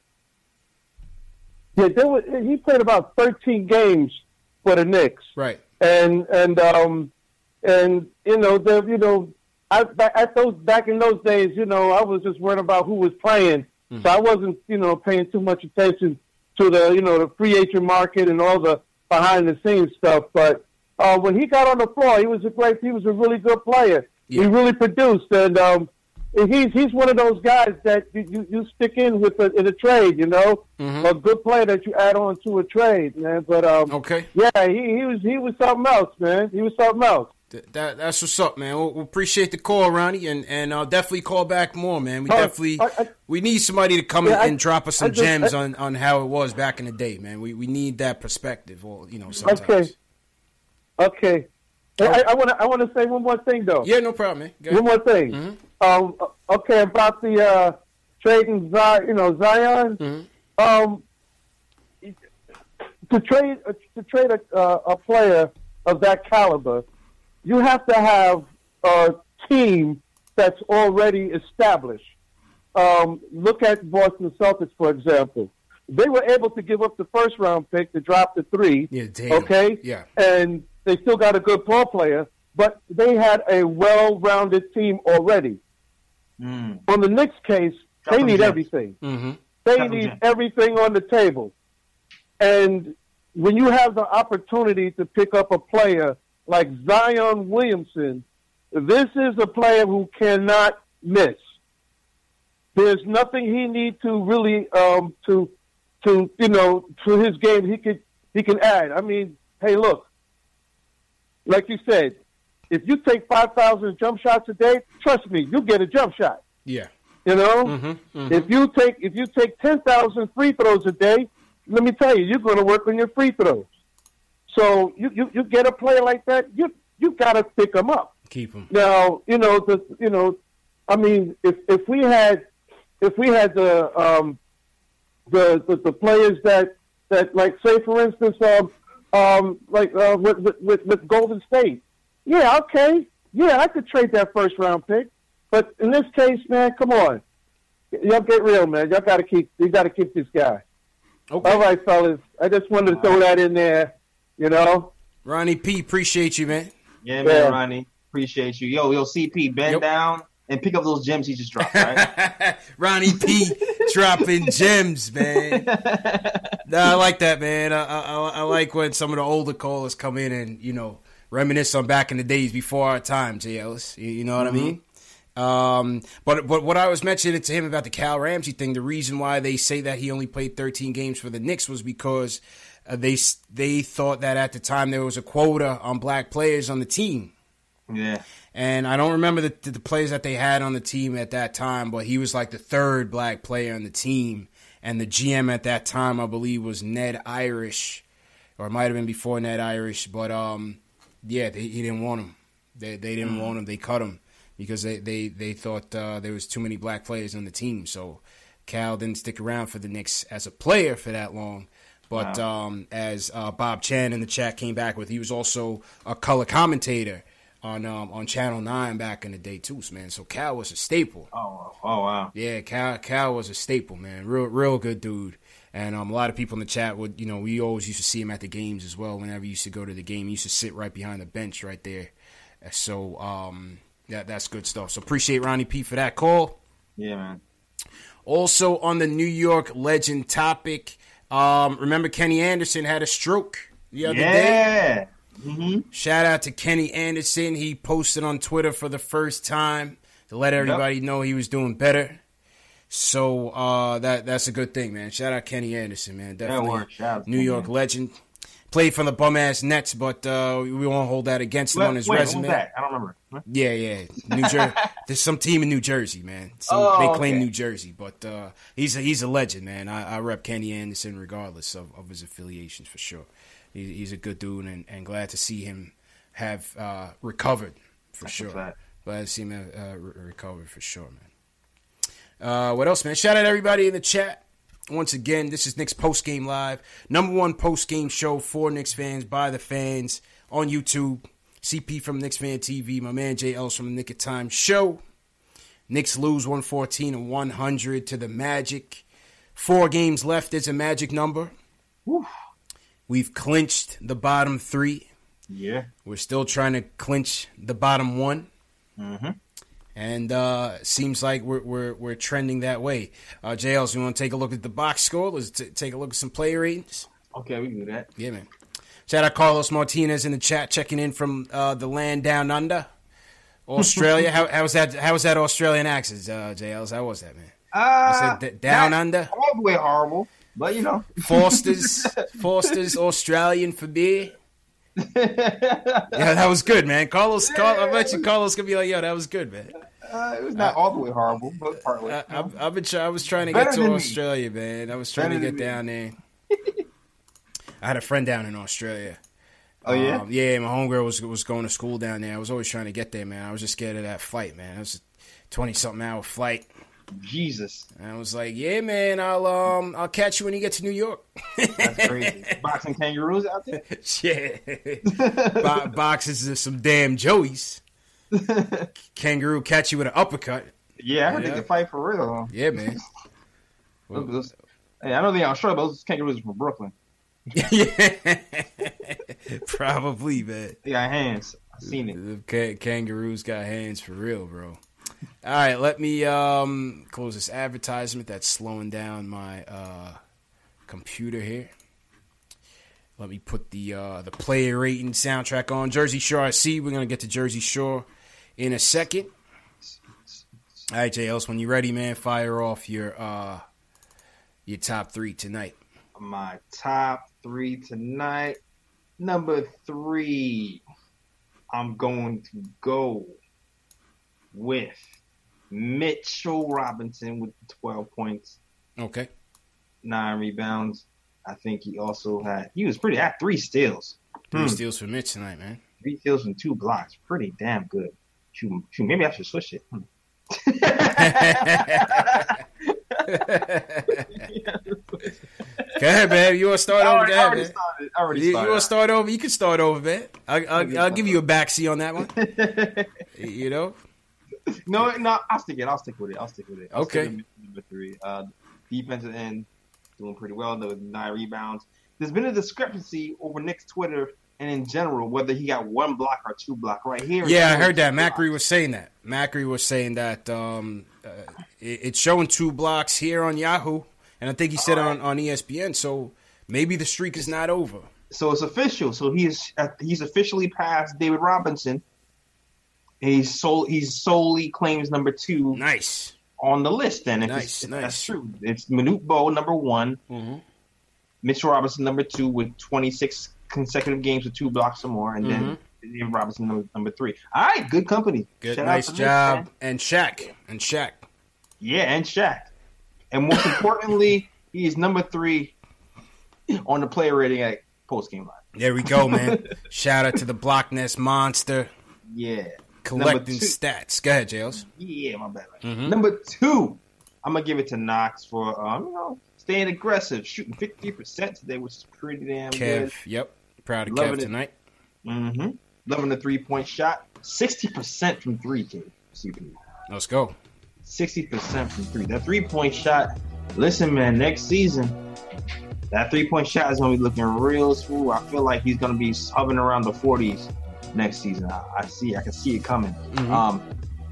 Yeah, there was, he played about thirteen games for the Knicks. Right. and and um and you know the you know I back at those back in those days, you know, I was just worried about who was playing, so I wasn't you know paying too much attention to the you know the free agent market and all the behind the scenes stuff. But uh, when he got on the floor, he was a great, he was a really good player. Yeah. He really produced, and um, he's he's one of those guys that you, you, you stick in with a, in a trade, you know, Mhm. a good player that you add on to a trade, man. But um, Okay. yeah, he, he was he was something else, man. He was something else. Th- That that's what's up, man. We'll, we'll appreciate the call, Ronnie, and and I'll definitely call back more, man. We Oh, definitely I- I- we need somebody to come Yeah, I- and drop us some I just- gems I- on, on how it was back in the day, man. We we need that perspective, or you know, sometimes. Okay. Okay. I, I want to I want to say one more thing though. Yeah, no problem, man. Go One ahead. more thing. Mhm. Um. Okay, about the uh, trading Zion, you know, Zion. Mhm. Um. To trade uh, to trade a, uh, a player of that caliber, you have to have a team that's already established. Um, look at Boston Celtics, for example. They were able to give up the first round pick to drop the three. Yeah, damn. Okay. Yeah. And they still got a good ball player, but they had a well-rounded team already. Mm. On the Knicks case, Drop they them need gems. everything. Mm-hmm. They Drop them need gems. everything on the table. And when you have the opportunity to pick up a player like Zion Williamson, this is a player who cannot miss. There's nothing he needs to really um, to to you know to his game he could he can add. I mean, hey, look, like you said, if you take five thousand jump shots a day, trust me, you get a jump shot. Yeah. You know, Mm-hmm. Mm-hmm. if you take if you take ten thousand free throws a day, let me tell you, you're going to work on your free throws. So you, you, you get a player like that, you you got to pick them up. Keep him. Now, you know the you know, I mean, if if we had if we had the um the the, the players that that like say for instance um um like uh, with, with with with Golden State, yeah, okay, yeah, I could trade that first round pick, but in this case, man, come on, y'all get real, man. Y'all got to keep you got to keep this guy. Okay. All right, fellas, I just wanted to throw that in there, you know. Ronnie P, appreciate you, man. Yeah, man, Yeah. Ronnie. Appreciate you. Yo, yo, C P, bend Yep. down and pick up those gems he just dropped, right? Ronnie P dropping gems, man. Nah, I like that, man. I, I I like when some of the older callers come in and, you know, reminisce on back in the days before our time, J. Ellis. You, you know what Mm-hmm. I mean? Um, but but what I was mentioning to him about the Cal Ramsey thing, the reason why they say that he only played thirteen games for the Knicks was because uh, they they thought that at the time there was a quota on black players on the team. Yeah. And I don't remember the, the players that they had on the team at that time, but he was like the third black player on the team. And the G M at that time, I believe, was Ned Irish, or it might have been before Ned Irish. But um, yeah, they, he didn't want him. They they didn't want him. They cut him because they they they thought uh, there was too many black players on the team. So Cal didn't stick around for the Knicks as a player for that long. But Wow. um, as uh, Bob Chan in the chat came back with, he was also a color commentator on um, on Channel nine back in the day too, man. So Cal was a staple. Oh, oh wow. Yeah, Cal Cal was a staple, man. Real real good dude. And um, a lot of people in the chat would, you know, we always used to see him at the games as well. Whenever he used to go to the game, he used to sit right behind the bench right there. So um, that that's good stuff. So appreciate Ronnie P for that call. Yeah, man. Also on the New York Legend topic, um, remember Kenny Anderson had a stroke the other yeah. day? Yeah. Mm-hmm. Shout out to Kenny Anderson. He posted on Twitter for the first time to let everybody yep. know he was doing better. So uh, that that's a good thing, man. Shout out Kenny Anderson, man. Definitely New York him. legend. Played for the bum-ass Nets, but uh, we won't hold that against him Wait, on his wait, resume. What was that? I don't remember. Huh? Yeah, yeah. New Jersey. There's some team in New Jersey, man. Some, oh, they claim okay. New Jersey, but uh, he's a, he's a legend, man. I, I rep Kenny Anderson regardless of, of his affiliations for sure. He, he's a good dude, and, and glad to see him have uh, recovered for That's sure. Glad to see him have uh, re- recovered for sure, man. Uh, what else, man? Shout out everybody in the chat. Once again, this is Knicks Post Game Live, number one post game show for Knicks fans by the fans on YouTube. C P from Knicks Fan T V, my man J L's from the Nick of Time show. Knicks lose one fourteen to one hundred to the Magic. Four games left is a magic number. Woo. We've clinched the bottom three. Yeah. We're still trying to clinch the bottom one. Mm-hmm. And uh, seems like we're we're we're trending that way. Uh, J L, so you want to take a look at the box score? Let's t- take a look at some player ratings. Okay, we can do that. Yeah, man. Shout out Carlos Martinez in the chat, checking in from uh, the land down under, Australia. how how was that? How was that Australian accent, uh, J L? How was that, man? Uh, I said d- down not under. All the way horrible, but you know. Foster's Foster's Australian for beer. Yeah, that was good, man. Carlos, Carlos I bet you Carlos could be like, yo, that was good, man. Uh, it was not uh, all the way horrible, but partly. I, I, I've been try, I was trying to Better get to Australia, me. man. I was trying Better to get down me. there. I had a friend down in Australia. Oh, yeah? Um, yeah, my homegirl was was going to school down there. I was always trying to get there, man. I was just scared of that flight, man. It was a twenty-something hour flight. Jesus. And I was like, yeah, man, I'll um I'll catch you when you get to New York. That's crazy. Boxing kangaroos out there? Yeah. Bo- boxes of some damn Joeys. Kangaroo catch you with an uppercut. Yeah, I heard yeah. they can fight for real. Yeah, man. Well, those, hey, I know they're Australia, but those kangaroos are from Brooklyn. Yeah. Probably, man. They got hands. I've seen it. The kangaroos got hands for real, bro. All right, let me um, close this advertisement. That's slowing down my uh, computer here. Let me put the uh, the player rating soundtrack on. Jersey Shore, I see. We're going to get to Jersey Shore in a second. All right, J. Ellis, when you're ready, man, fire off your uh, your top three tonight. My top three tonight. Number three, I'm going to go with Mitchell Robinson with twelve points. Okay. Nine rebounds. I think he also had, he was pretty, had three steals. Three hmm. steals for Mitch tonight, man. Three steals and two blocks. Pretty damn good. Shoot, shoot, maybe I should switch it. Hmm. Go ahead, man. You want to start over? Go ahead, man. Started, already you, started. you want to start over? You can start over, man. I'll, I'll, I'll give you a backseat on that one. You know? No, no, I'll stick it. I'll stick with it. I'll stick with it. I'll okay. Stick with number three. Uh, defensive end doing pretty well. There was nine rebounds. There's been a discrepancy over Nick's Twitter and in general whether he got one block or two block right here. Yeah, I heard that. Macri was saying that. Macri was saying that um, uh, it, it's showing two blocks here on Yahoo, and I think he said right. on, on E S P N. So maybe the streak is not over. So it's official. So he's uh, he's officially passed David Robinson. He's sol- he's solely claims number two. Nice. On the list, then. If nice, if nice. That's true. It's Manute Bol, number one. Mm-hmm. Mitchell Robinson, number two, with twenty-six consecutive games with two blocks or more. And mm-hmm. then David Robinson, number, number three. All right, good company. Good, Shout nice job. Nick, and Shaq. And Shaq. Yeah, and Shaq. And most importantly, he is number three on the player rating at Post Game Live. There we go, man. Shout out to the Block Nest Monster. Yeah. Collecting stats. Go ahead, Jails. Yeah, my bad. Mm-hmm. Number two, I'm going to give it to Knox for, um, you know, staying aggressive, shooting fifty percent today, which is pretty damn Kev, good. Yep. Proud of Loving Kev it. tonight. Mm-hmm. Loving the three-point shot. sixty percent from three, Kev. C P. Let's go. sixty percent from three. That three-point shot, listen, man, next season, that three-point shot is going to be looking real smooth. I feel like he's going to be hovering around the forties next season. I, I see. I can see it coming. Mm-hmm. Um,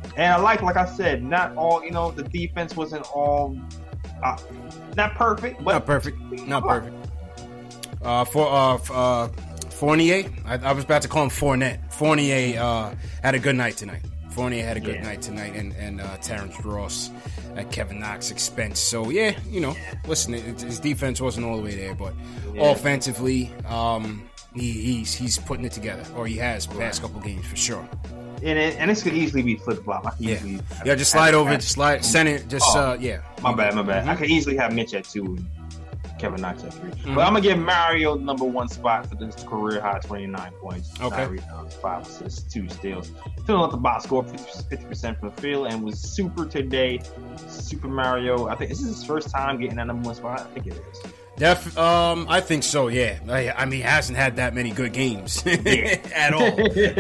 And I like, like I said, not all, you know, the defense wasn't all, uh, not perfect, but not perfect, not perfect. Uh, for uh, uh, Fournier, I, I was about to call him Fournette. Fournier uh, had a good night tonight. Fournier had a good yeah. night tonight, and and uh, Terrence Ross at Kevin Knox's expense. So yeah, you know, listen, it, his defense wasn't all the way there, but yeah. offensively, um, he, he's he's putting it together, or he has the past couple games for sure. And it, and this could easily be flip flop. Yeah, easily, yeah, just slide over, just slide, send it, just oh, uh, yeah. My bad, my bad. Mm-hmm. I could easily have Mitch at two. Kevin Knox at three. Mm-hmm. But I'm going to give Mario number one spot for this career high twenty-nine points. Okay. nine rebounds, five assists, two steals. Filling up the box score fifty percent from the field and was super today. Super Mario. I think this is his first time getting that number one spot. I think it is. Def, um, I think so, yeah. I, I mean, he hasn't had that many good games at all.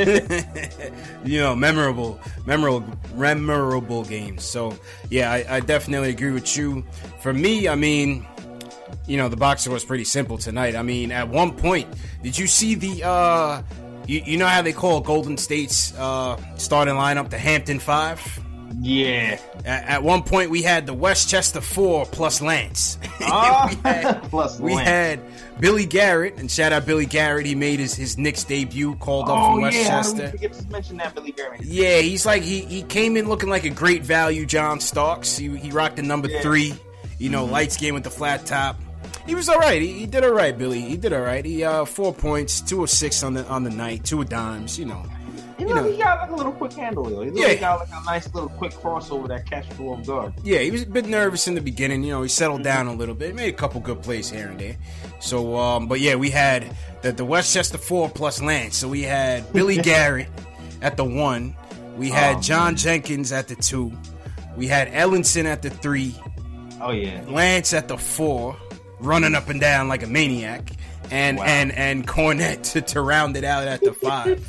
You know, memorable, memorable, memorable games. So, yeah, I, I definitely agree with you. For me, I mean, you know, the box score was pretty simple tonight. I mean, at one point, did you see the, uh, you, you know how they call Golden State's uh, starting lineup the Hampton Five? Yeah. At, at one point, we had the Westchester Four plus Lance. Oh, we had, plus we Lance. had Billy Garrett, and shout out Billy Garrett. He made his, his Knicks debut, called up oh, from Westchester. Yeah, how do we forget to mention that, Billy Garrett? Yeah, he's like, he, he came in looking like a great value John Starks. He, he rocked the number yeah. three, you know, mm-hmm. light skin with the flat top. He was all right. He, he did all right, Billy. He did all right. He uh, four points, two or six on the on the night, two of dimes. You know, you know, you know he got like a little quick handle. Though. He yeah, got like a nice little quick crossover that catch you off guard. Yeah, he was a bit nervous in the beginning. You know, he settled down a little bit. He made a couple good plays here and there. So, um, but yeah, we had the the Westchester Four plus Lance. So we had Billy Garrett at the one. We had oh, John man. Jenkins at the two. We had Ellenson at the three. Oh yeah, Lance at the four. Running up and down like a maniac, and wow. and and Cornette to, to round it out at the five.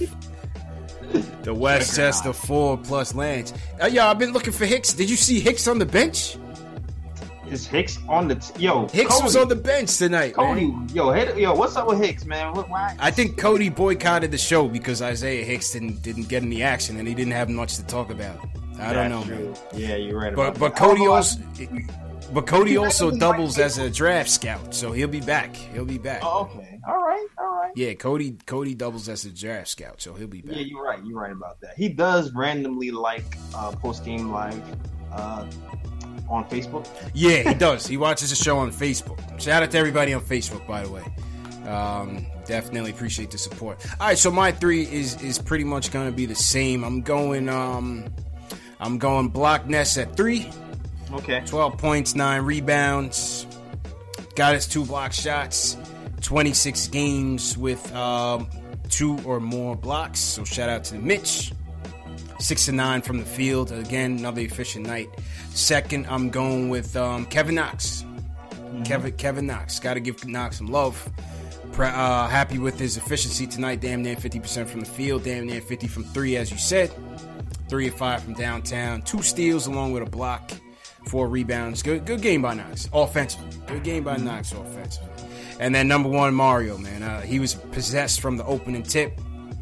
The Westchester Four plus Lance. Uh, yo, I've been looking for Hicks. Did you see Hicks on the bench? Is Hicks on the t- yo? Hicks Cody. was on the bench tonight. Cody, man. yo, hey, yo, what's up with Hicks, man? What, why? I think Cody boycotted the show because Isaiah Hicks didn't didn't get any action and he didn't have much to talk about. I That's don't know, true. man. Yeah, you're right. But about but that. Cody oh, also. I- But Cody also doubles as a draft scout, so he'll be back. He'll be back. Oh, okay. All right. All right. Yeah, Cody Cody doubles as a draft scout, so he'll be back. Yeah, you're right. You're right about that. He does randomly like uh, post game live uh, on Facebook. Yeah, he does. He watches the show on Facebook. Shout out to everybody on Facebook, by the way. Um, definitely appreciate the support. All right, so my three is is pretty much going to be the same. I'm going um, I'm going Block Ness at three. Okay. twelve points, nine rebounds. Got his two block shots. twenty-six games with um, two or more blocks. So shout out to Mitch. Six and nine from the field. Again, another efficient night. Second, I'm going with um, Kevin Knox. Mm-hmm. Kevin Kevin Knox. Got to give Knox some love. Uh, happy with his efficiency tonight. Damn near fifty percent from the field. Damn near fifty from three, as you said. Three or five from downtown. Two steals along with a block. Four rebounds. Good good game by Knox. Offensively. Good game by Knox offensively. And then number one, Mario, man. Uh, he was possessed from the opening tip.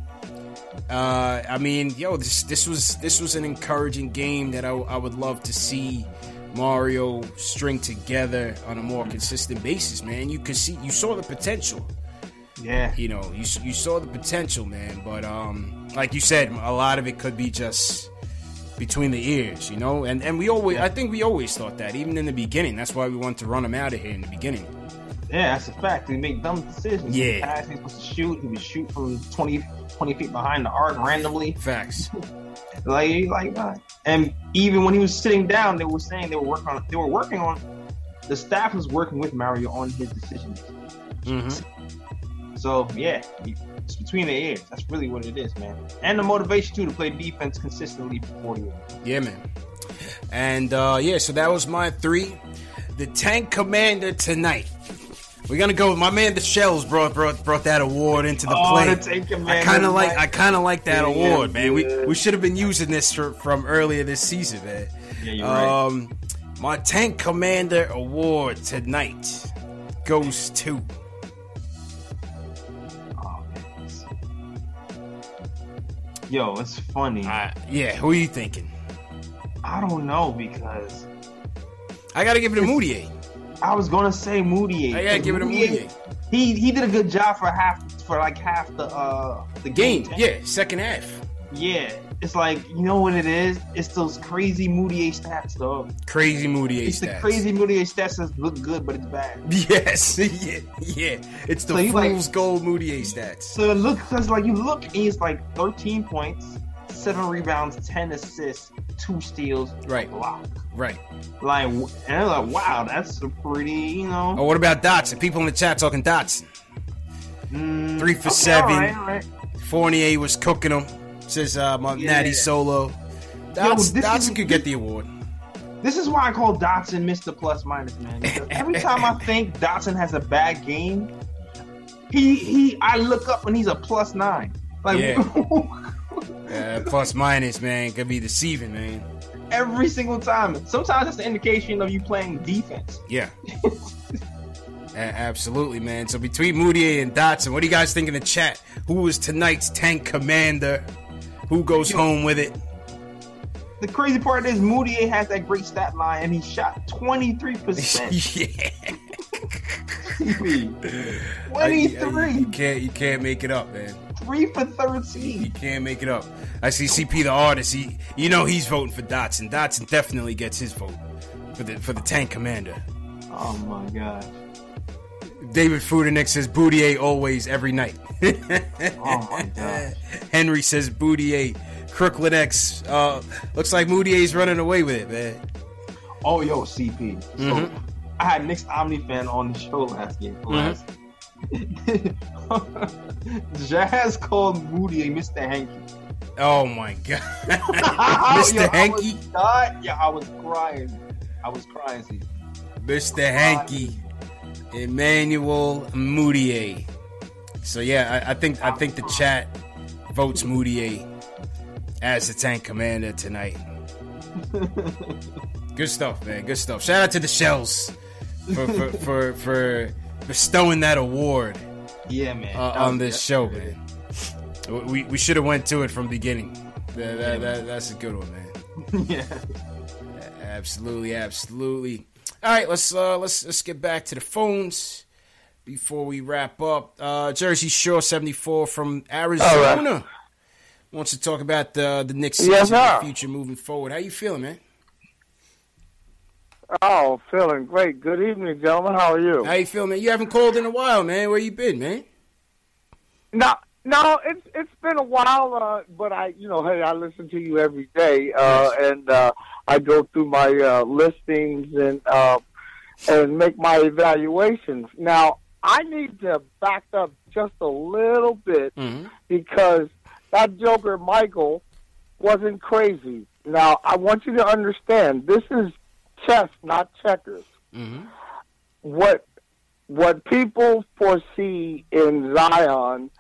Uh, I mean, yo, this this was this was an encouraging game that I, I would love to see Mario string together on a more consistent basis, man. You could see, you saw the potential. Yeah. You know, you you saw the potential, man. But um, like you said, a lot of it could be just between the ears, you know, and and we always, I think we always thought that, even in the beginning. That's why we wanted to run him out of here in the beginning. Yeah, that's a fact. He make dumb decisions. Yeah, he, passed, he was supposed to shoot. He would shoot from twenty, twenty feet behind the arc randomly. Facts. like, like, uh, and even when he was sitting down, they were saying they were working on. They were working on. The staff was working with Mario on his decisions. Mm-hmm. So yeah. He, It's between the ears. That's really what it is, man. And the motivation, too, to play defense consistently for forty years. Yeah, man. And, uh, yeah, so that was my three. The Tank Commander tonight. We're going to go with my man, the Shells, brought, brought, brought that award into the oh, play. The Tank Commander. I kind of like I kind of like that yeah, award, man. Yeah. We we should have been using this for, from earlier this season, man. Yeah, you're right. Um, my Tank Commander award tonight goes to... Yo, it's funny. Uh, yeah, who are you thinking? I don't know because I gotta give it to Moutier. I was gonna say Moutier. I gotta give it to Moutier. He he did a good job for half for like half the uh the game. game. Yeah, second half. Yeah, it's like, you know what it is? It's those crazy Moutier stats, though. Crazy Moutier it's stats. It's the crazy Moutier stats that look good, but it's bad. Yes, yeah, yeah. It's the so fool's like, gold Moutier stats. So it looks, cause like you look, and it's like thirteen points, seven rebounds, ten assists, two steals, right? Block. Right. Like, and I'm like, wow, that's a pretty, you know. Oh, what about Dotson? People in the chat talking Dotson. Mm, Three for okay, seven. All right, all right. Fournier was cooking him. Says uh, my Yeah. Natty Solo. Dotson, Yo, Dotson is, could get the award. This is why I call Dotson Mister Plus Minus, man. Because every time I think Dotson has a bad game, he he I look up and he's a plus nine. Like, yeah. uh, plus minus, man, could be deceiving, man. Every single time. Sometimes it's an indication of you playing defense. Yeah. A- absolutely, man. So between Moutier and Dotson, what do you guys think in the chat? Who is tonight's tank commander? Who goes home with it? The crazy part is Moutier has that great stat line, and he shot twenty-three percent. Yeah. twenty-three. You can't, you can't make it up, man. Three for thirteen. You can't make it up. I see C P the artist. He, you know, he's voting for Dotson. Dotson definitely gets his vote for the for the tank commander. Oh my gosh. David Fudernick says Boudier always every night. Oh my god. Henry says Boudier. Crooklyn X. Uh, looks like Moutier's running away with it, man. Oh, yo, C P. So, Mm-hmm. I had Knicks Omni-Fan on the show last game. Last Mm-hmm. Jazz called Moutier Mister Hanky. Oh my god. Mister Yo, Hanky? I was, God, yeah, I was crying. I was crying. See. Mister Hanky. Emmanuel Moutier. So yeah, I, I think I think the chat votes Moutier as the tank commander tonight. Good stuff, man. Good stuff. Shout out to the Shells for for, for, for bestowing that award. Yeah, man. Uh, on this show, man. We we should have went to it from the beginning. That, that, that, that's a good one, man. Yeah. Absolutely, absolutely. All right, let's uh, let's let's get back to the phones before we wrap up. Uh, Jersey Shore seventy-four from Arizona right. wants to talk about the the Knicks season yes, and the future moving forward. How you feeling, man? Oh, feeling great. Good evening, gentlemen. How are you? How you feeling, man? You haven't called in a while, man. Where you been, man? No, no, it's it's been a while, uh, but I, you know, hey, I listen to you every day, uh, yes. and uh, I go through my uh, listings and uh, and make my evaluations. Now, I need to back up just a little bit mm-hmm. because that Joker Michael wasn't crazy. Now, I want you to understand, this is chess, not checkers. Mm-hmm. What what people foresee in Zion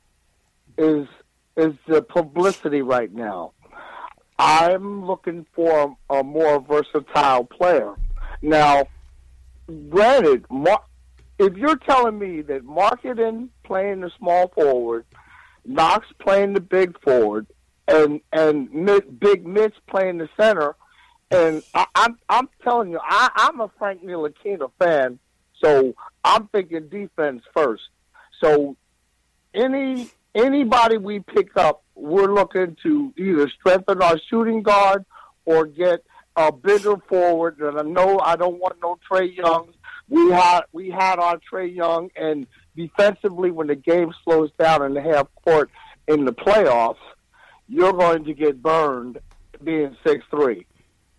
is is the publicity right now. I'm looking for a, a more versatile player. Now, granted, Mar- if you're telling me that Marketing playing the small forward, Knox playing the big forward, and and Big Mitch playing the center, and I, I'm I'm telling you, I, I'm a Frank Ntilikina fan, so I'm thinking defense first. So any anybody we pick up, we're looking to either strengthen our shooting guard or get a bigger forward. And I know I don't want no Trae Young. We had we had our Trae Young, and defensively, when the game slows down in the half court in the playoffs, you're going to get burned being six three.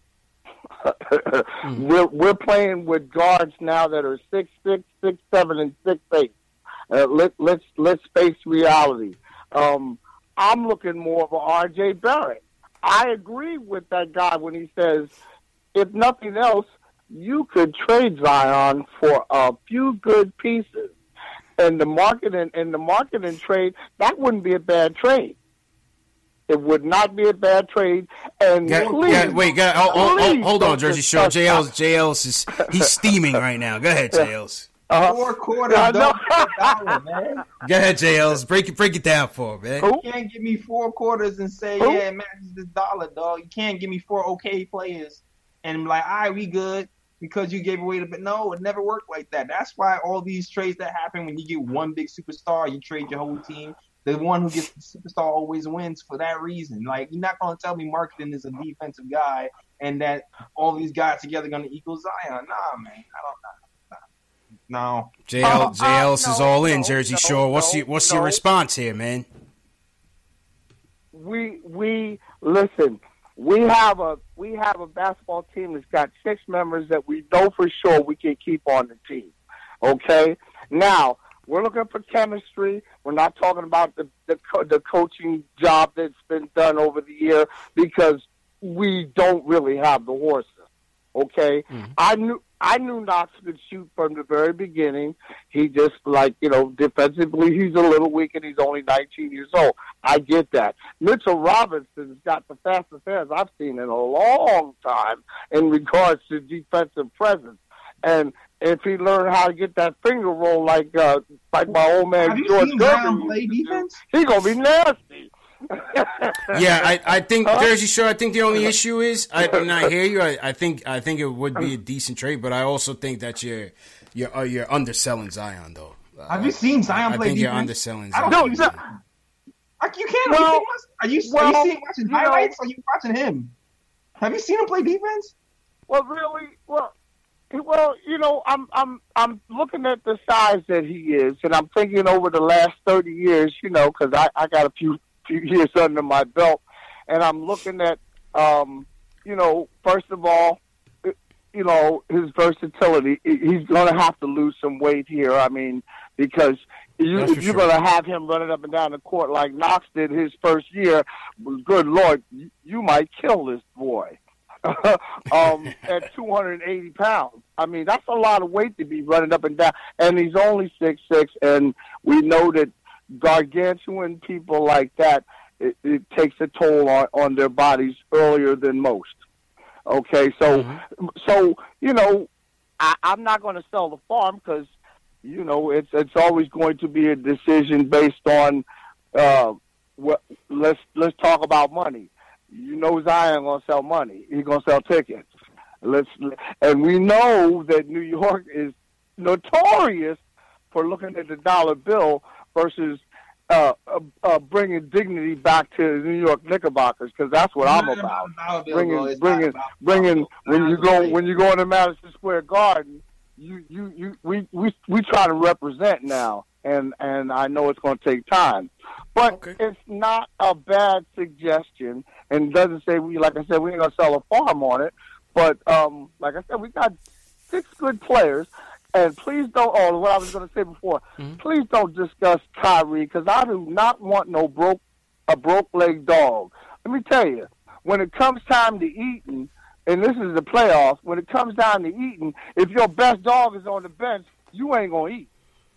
mm-hmm. We're we're playing with guards now that are six six, six seven, and six eight. Uh, let let's let's face reality. Um, I'm looking more of a R J Barrett. I agree with that guy when he says, if nothing else, you could trade Zion for a few good pieces, and the marketing and the marketing trade, that wouldn't be a bad trade. It would not be a bad trade. And got, please, got, wait, got, hold, hold, hold on, Jersey Shore. J J L's, J L's is he's steaming right now. Go ahead, J L's. Uh, Four quarters, I know. dollar, man. Go ahead, J Ls. Break it, break it down for me, man. You can't give me four quarters and say, Who? yeah, it matches this dollar, dog. You can't give me four okay players and be like, all right, we good because you gave away the – no, it never worked like that. That's why all these trades that happen when you get one big superstar, you trade your whole team. The one who gets the superstar always wins for that reason. Like, you're not going to tell me Marketing is a defensive guy and that all these guys together are going to equal Zion. Nah, man. I don't know. No. J L, Uh, J L's uh, is no, all in, no, Jersey no, Shore. What's no, your What's no. your response here, man? we we listen. We have a we have a basketball team that's got six members that we know for sure we can keep on the team. Okay, now we're looking for chemistry. We're not talking about the the, co- the coaching job that's been done over the year because we don't really have the horses. Okay, Mm-hmm. I knew I knew Knox could shoot from the very beginning. He just like you know defensively he's a little weak and he's only nineteen years old. I get that. Mitchell Robinson's got the fastest hands I've seen in a long time in regards to defensive presence. And if he learned how to get that finger roll like uh, like my old man Have you George seen Zion Gervin play used to do, defense? he gonna be nasty. Yeah, I, I think Huh? Jersey Shore. I think the only issue is I and I hear you. I, I think I think it would be a decent trade, but I also think that you're you're uh, you're underselling Zion though. Uh, Have you seen Zion I play think you're defense? underselling I Zion. don't think so. Like, you can't. Well, are you, well, are you seeing watching you know- highlights or are you watching him? Have you seen him play defense? Well, really, well, well, you know, I'm I'm I'm looking at the size that he is, and I'm thinking over the last thirty years, you know, because I, I got a few few years under my belt, and I'm looking at, um, you know, first of all, you know, his versatility. He's going to have to lose some weight here. I mean, because you, That's if for you're sure. going to have him running up and down the court like Knox did his first year, good Lord, you, you might kill this boy. um, at two hundred eighty pounds. I mean, that's a lot of weight to be running up and down. And he's only six six, and we know that gargantuan people like that, it, it takes a toll on, on their bodies earlier than most. Okay, so, Mm-hmm. so you know, I, I'm not going to sell the farm because, you know, it's it's always going to be a decision based on, uh, what, let's let's talk about money. You know Zion gonna sell money. He's gonna sell tickets. Let's and we know that New York is notorious for looking at the dollar bill versus uh, uh, uh, bringing dignity back to the New York Knickerbockers because that's what I'm It's not about. about dollar bill, bro. Bringing, It's not bringing, about bringing. dollar When bill. you go, when you go into Madison Square Garden, you, you, you, we, we, we try to represent now, and and I know it's going to take time, but Okay. it's not a bad suggestion. And it doesn't say we, like I said, we ain't gonna sell a farm on it. But um, like I said, we got six good players. And please don't. Oh, what I was gonna say before, Mm-hmm. please don't discuss Kyrie because I do not want no broke a broke leg dog. Let me tell you, when it comes time to eating, and this is the playoffs, when it comes down to eating, if your best dog is on the bench, you ain't gonna eat.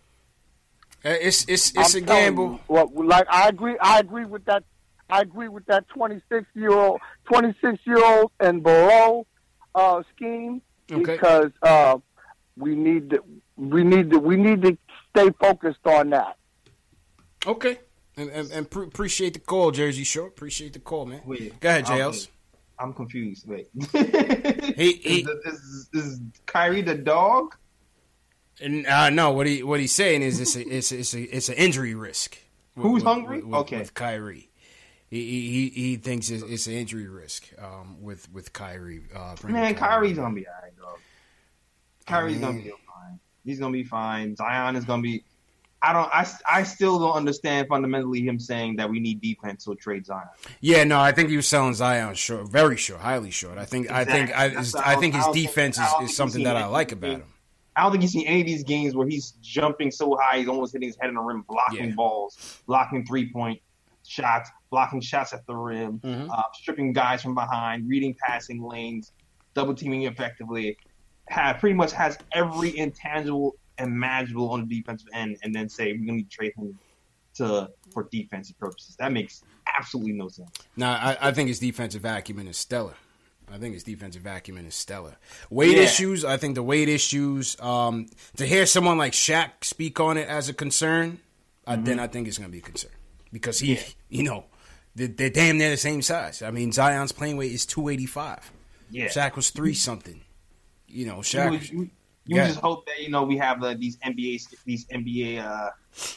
Uh, It's it's it's I'm a telling gamble. you, well, like I agree, I agree with that. I agree with that twenty-six year old, twenty-six year old and below uh, scheme Okay. because uh, we need to, we need to, we need to stay focused on that. Okay, and and, and pre- appreciate the call, Jersey Shore. Appreciate the call, man. Wait, Go ahead, I'm- J Ls. I'm confused. Wait. He he. is, is, is Kyrie the dog? And, uh, no, what he what he's saying is it's a, it's a, it's a, it's an injury risk. with- Who's with- hungry? With, with, Okay. with Kyrie, he he he thinks it's, it's an injury risk um, with with Kyrie. Uh, bringing Man, Kyrie. Kyrie's gonna be alright, dog. Kyrie's gonna be fine. He's gonna be fine. Zion is gonna be. I don't. I, I still don't understand fundamentally him saying that we need defense to trade Zion. Yeah, no, I think he was selling Zion short, very short, highly short. I think I think I, Exactly. I think his I don't think- defense I don't is, think is something he's that I seen like anything. about him. I don't think he's seen any of these games where he's jumping so high he's almost hitting his head on the rim, blocking Yeah. balls, blocking three point shots, blocking shots at the rim, Mhm. uh, stripping guys from behind, reading passing lanes, double teaming effectively. Have pretty much has every intangible imaginable on the defensive end, and then say we're going to trade him to for defensive purposes. That makes absolutely no sense. No, I, I think his defensive acumen is stellar. I think his defensive acumen is stellar. Weight Yeah. issues, I think the weight issues, um, to hear someone like Shaq speak on it as a concern, uh, Mm-hmm. then I think it's going to be a concern. Because he, you know, they're, they're damn near the same size. I mean, Zion's playing weight is two eighty-five. Yeah. Shaq was three something. You know, You, Shaq. would- you, you Yeah. just hope that you know we have uh, these N B A these N B A uh,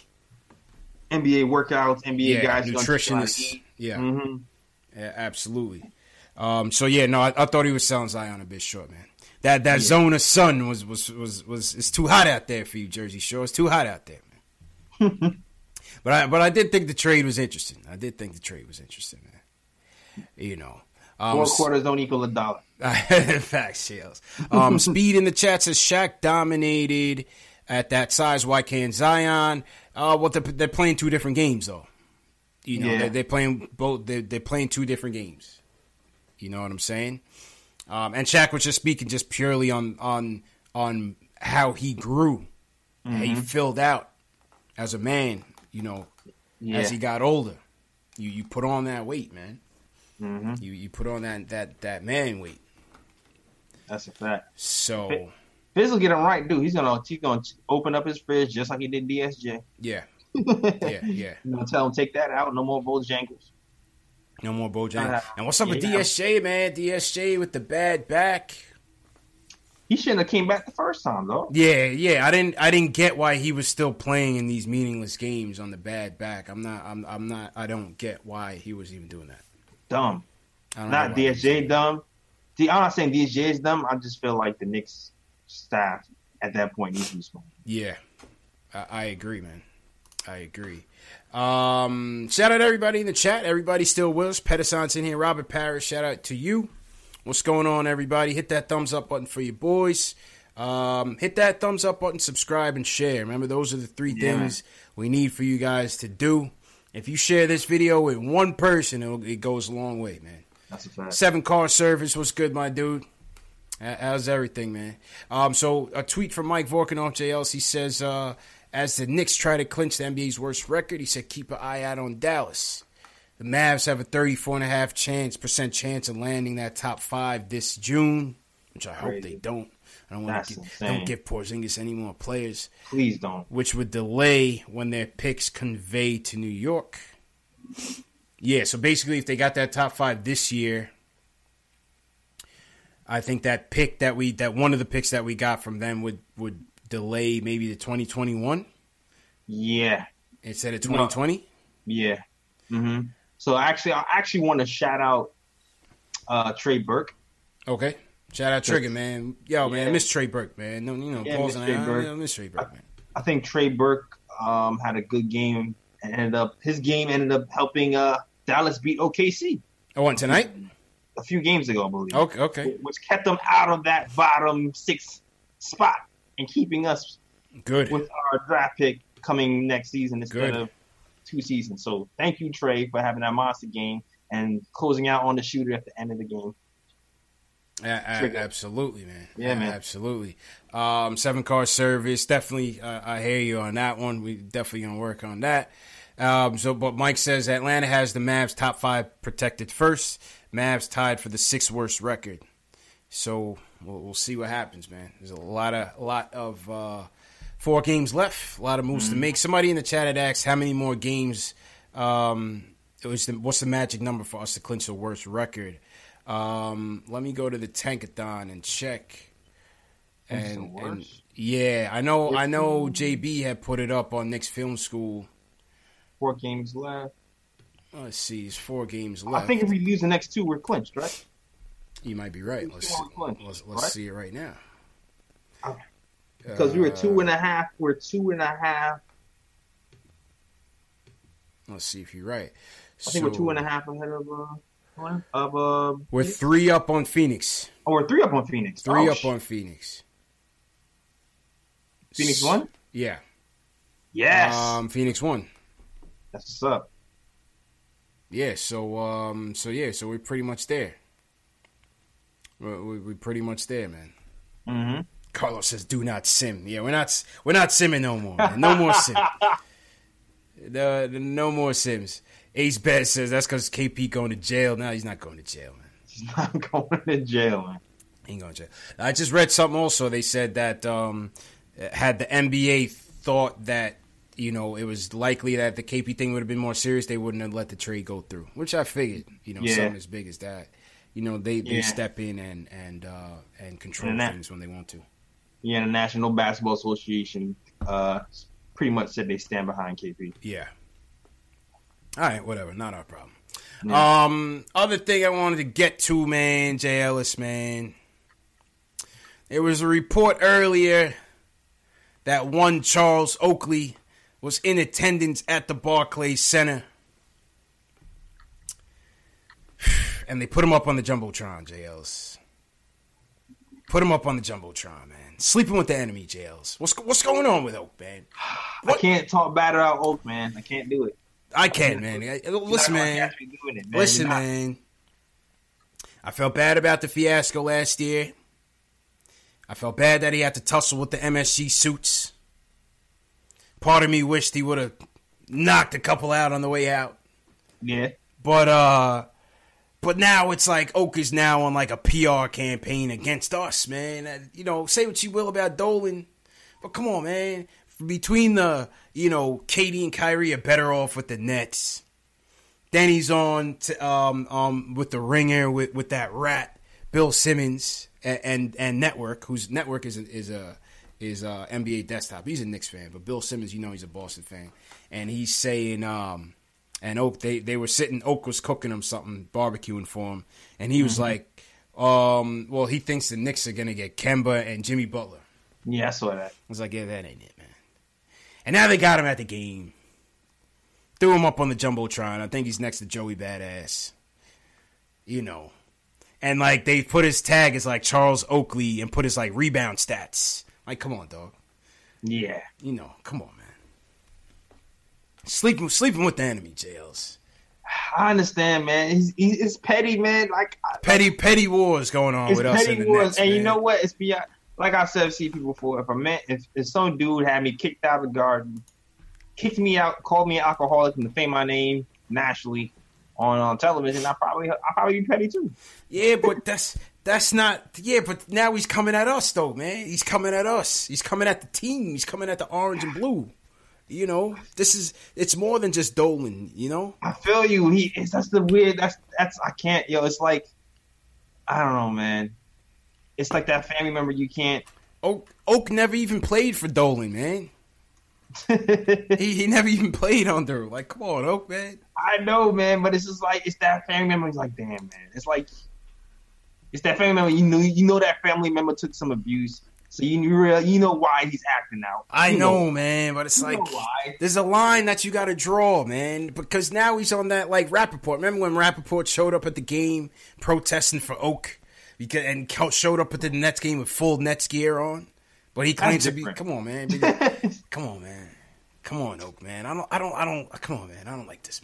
N B A workouts, N B A Yeah, guys, gonna teach you how to nutritionists. eat. Yeah. Mm-hmm. Yeah, absolutely. Um, so yeah, no, I, I thought he was selling Zion a bit short, man. That that zone of sun was was was was it's too hot out there for you, Jersey Shore. It's too hot out there, man. but I but I did think the trade was interesting. I did think the trade was interesting, man. You know, um, Four quarters don't equal a dollar. Facts, Shields. Um, Speed in the chat says Shaq dominated at that size. Why can't Zion? Uh, well, they're, they're playing two different games, though. You know, Yeah. they're, they're playing both. They're, they're playing two different games. You know what I'm saying? Um, and Shaq was just speaking just purely on on on how he grew, how he Mhm. filled out as a man. You know, Yeah. as he got older, you you put on that weight, man. Mm-hmm. You you put on that that that man weight. That's a fact. So Fizz will get him right, dude. He's gonna he's gonna open up his fridge just like he did D S J. yeah, yeah, yeah. You know, tell him take that out. No more Bojangles. No more Bojangles. Uh, And what's up with yeah. D S J, man? D S J with the bad back. He shouldn't have came back the first time though. Yeah, yeah. I didn't. I didn't get why he was still playing in these meaningless games on the bad back. I'm not. I'm. I'm not. I don't get why he was even doing that. Dumb. I don't know Not why. D S J dumb. D, I'm not saying D S J is dumb. I just feel like the Knicks staff at that point needs to be smart. Yeah, I, I agree, man. I agree. Um, shout out to everybody in the chat. Everybody still with us. Pedison's in here. Robert Parrish, shout out to you. What's going on, everybody? Hit that thumbs up button for your boys. Um, hit that thumbs up button, subscribe, and share. Remember, those are the three Yeah. things we need for you guys to do. If you share this video with one person, it'll, it goes a long way, man. That's a fact. Seven car service, what's good, my dude? Uh, How's everything, man? Um, so a tweet from Mike Vorkin off J L C says, uh, as the Knicks try to clinch the N B A's worst record, he said, keep an eye out on Dallas. The Mavs have a thirty-four point five chance percent chance of landing that top five this June, which I hope Crazy. they don't. I don't want That's to give, insane. don't give Porzingis any more players, Please don't. which would delay when their picks convey to New York. Yeah, so basically, if they got that top five this year, I think that pick that we that one of the picks that we got from them would would delay maybe to twenty twenty-one Yeah. instead of twenty twenty. Yeah. Mm-hmm. So actually, I actually want to shout out uh, Trey Burke. Okay, shout out Trigger, man. Yo, man, Yeah. miss Trey Burke, man. No, you know, Yeah, Paul's miss and Trey I, Burke. I miss Trey Burke, man. I think Trey Burke um, had a good game and ended up his game ended up helping uh, Dallas beat O K C Oh, what, tonight? a few games ago, I believe. Okay, okay, Which kept them out of that bottom six spot and keeping us good. with our draft pick coming next season instead Good. of two seasons. So thank you, Trey, for having that monster game and closing out on the shooter at the end of the game. A- a- Trigger. absolutely, man. Yeah, A- man. Absolutely. Um, seven car service. Definitely, uh, I hear you on that one. We definitely gonna work on that. Um, so, but Mike says Atlanta has the Mavs top five protected first. Mavs tied for the sixth worst record. So we'll, we'll see what happens, man. There's a lot of a lot of uh, four games left. A lot of moves to make. Somebody in the chat had asked how many more games. Um, it was the, what's the magic number for us to clinch the worst record? Um, let me go to the Tankathon and check. Clinch the And, worst? and yeah, I know. I know. J B had put it up on Knicks Film School. Four games left. Let's see, it's four games I left. think if we lose the next two, we're clinched, right? You might be right. Let's see, Two more let's, clinched, let's right? see it right now. Because we were two Uh, and a half. We're two and a half. Let's see if you're right. I think we're two and a half ahead of uh, of uh. We're three up on Phoenix. Oh, we're three up on Phoenix. Three Oh, up sh- on Phoenix. Phoenix won. Yeah. Yes, Um, Phoenix won. that's what's up. Yeah. So um, so yeah. So we're pretty much there. We're, we- we're pretty much there, man. Mm-hmm. Carlos says, "Do not sim." Yeah, we're not. We're not simming no more. Man. No more sim. The, the, no more sims. Ace Bet says that's because K P going to jail. No, he's not going to jail, man. He's not going to jail, man. He ain't going to jail. I just read something also. They said that um, had the N B A thought that, you know, it was likely that the K P thing would have been more serious, they wouldn't have let the trade go through, which I figured, you know, Yeah. something as big as that. You know, they, they Yeah. step in and and uh, and control And that- things when they want to. Yeah, the National Basketball Association uh, pretty much said they stand behind K P. Yeah. All right, whatever. Not our problem. Yeah. Um, other thing I wanted to get to, man, Jay Ellis, man. There was a report earlier that one Charles Oakley was in attendance at the Barclays Center. And they put him up on the Jumbotron, Jay Ellis. Put him up on the Jumbotron, man. Sleeping with the enemy, Jay Ellis. What's, what's going on with Oak, man? I can't talk bad about Oak, man. I can't do it. I can, man. I- Listen, You're not gonna man. catch me doing it, man. Listen, You're not. man. I felt bad about the fiasco last year. I felt bad that he had to tussle with the M S G suits. Part of me wished he would have knocked a couple out on the way out. Yeah. But uh but now it's like Oak is now on like a P R campaign against us, man. Uh, You know, say what you will about Dolan, but come on, man. Between the, you know, Katie and Kyrie are better off with the Nets. Then he's on to, um, um, with the Ringer with, with that rat Bill Simmons and, and and Network, whose Network is a, is a is a N B A desktop. He's a Knicks fan, but Bill Simmons, you know, he's a Boston fan, and he's saying, um, and Oak they they were sitting, Oak was cooking him something, barbecuing for him, and he was Mhm. like, um, well, he thinks the Knicks are gonna get Kemba and Jimmy Butler. Yeah, I saw that. I was like, yeah, that ain't it, man. And now they got him at the game. Threw him up on the Jumbotron. I think he's next to Joey Badass. You know. And, like, they put his tag as, like, Charles Oakley and put his, like, rebound stats. Like, come on, dog. Yeah. You know, come on, man. Sleeping sleeping with the enemy, J Ls. I understand, man. He's, he's it's petty, man. Like Petty petty wars going on it's with us petty in the wars, Nets, and man. you know what? It's beyond. Like I said, I've seen people before. If a man, if, if some dude had me kicked out of the garden, kicked me out, called me an alcoholic, and defame my name nationally on on television, I probably I probably be petty too. Yeah, but that's that's not. Yeah, but now he's coming at us, though, man. He's coming at us. He's coming at the team. He's coming at the orange and blue. You know, this is it's more than just Dolan. You know, I feel you. He is. That's the weird. That's that's. I can't. Yo, it's like I don't know, man. It's like that family member you can't. Oak Oak never even played for Dolan, man. he he never even played under. Like, come on, Oak, man. I know, man, but it's just like it's that family member. He's like, damn, man. It's like it's that family member. You know, you know that family member took some abuse, so you real, you know why he's acting out. I You know, man, but it's You like know why. there's a line that you got to draw, man, because now he's on that like Rappaport. Remember when Rappaport showed up at the game protesting for Oak because and showed up at the Nets game with full Nets gear on, but he claims to be. different. Come on, man. Come on, man. Come on, Oak, man. I don't. I don't. I don't. Come on, man. I don't like this,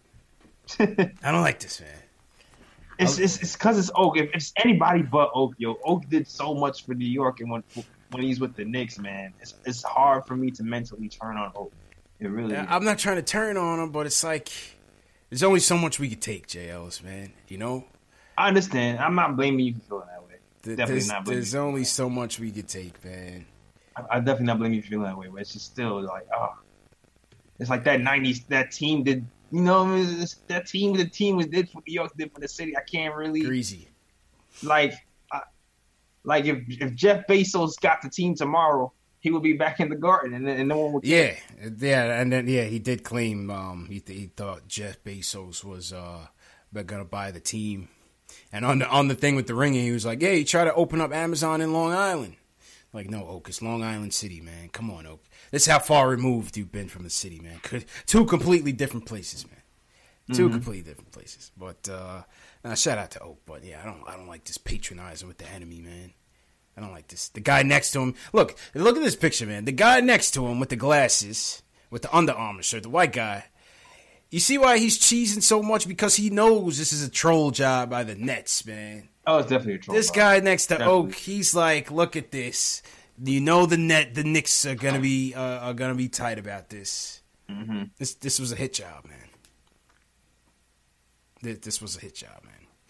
man. I don't like this, man. It's it's it's because it's Oak. If it's anybody but Oak, yo, Oak did so much for New York, and when when he's with the Knicks, man, it's it's hard for me to mentally turn on Oak. It really. is. I'm not trying to turn on him, but it's like there's only so much we could take, J. Ellis, man. You know. I understand. I'm not blaming you for feeling that way. Th- Definitely there's, not blaming There's you. only so much we could take, man. I, I definitely not blaming you for feeling that way, but it's just still like, oh, it's like that nineties that team did. You know, it's, that team the team was did for New York did for the city. I can't really Greasy. like, I, like if if Jeff Bezos got the team tomorrow, he would be back in the Garden, and, and no one would. Yeah, yeah, and then yeah, he did claim um, he th- he thought Jeff Bezos was uh gonna buy the team, and on the on the thing with the Ringer, he was like, yeah, he tried to open up Amazon in Long Island. Like, no, Oak, it's Long Island City, man. Come on, Oak. This is how far removed you've been from the city, man. Could, two completely different places, man. Two Mhm. completely different places. But uh, nah, shout out to Oak. But yeah, I don't I don't like this patronizing with the enemy, man. I don't like this. The guy next to him. Look, look at this picture, man. The guy next to him with the glasses, with the Under Armour shirt, the white guy. You see why he's cheesing so much? Because he knows this is a troll job by the Nets, man. Oh, it's definitely a troll. This job. guy next to Definitely. Oak, he's like, look at this. You know the net, the Knicks are gonna be uh, are gonna be tight about this. Mm-hmm. This this was a hit job, man. This, this was a hit job, man.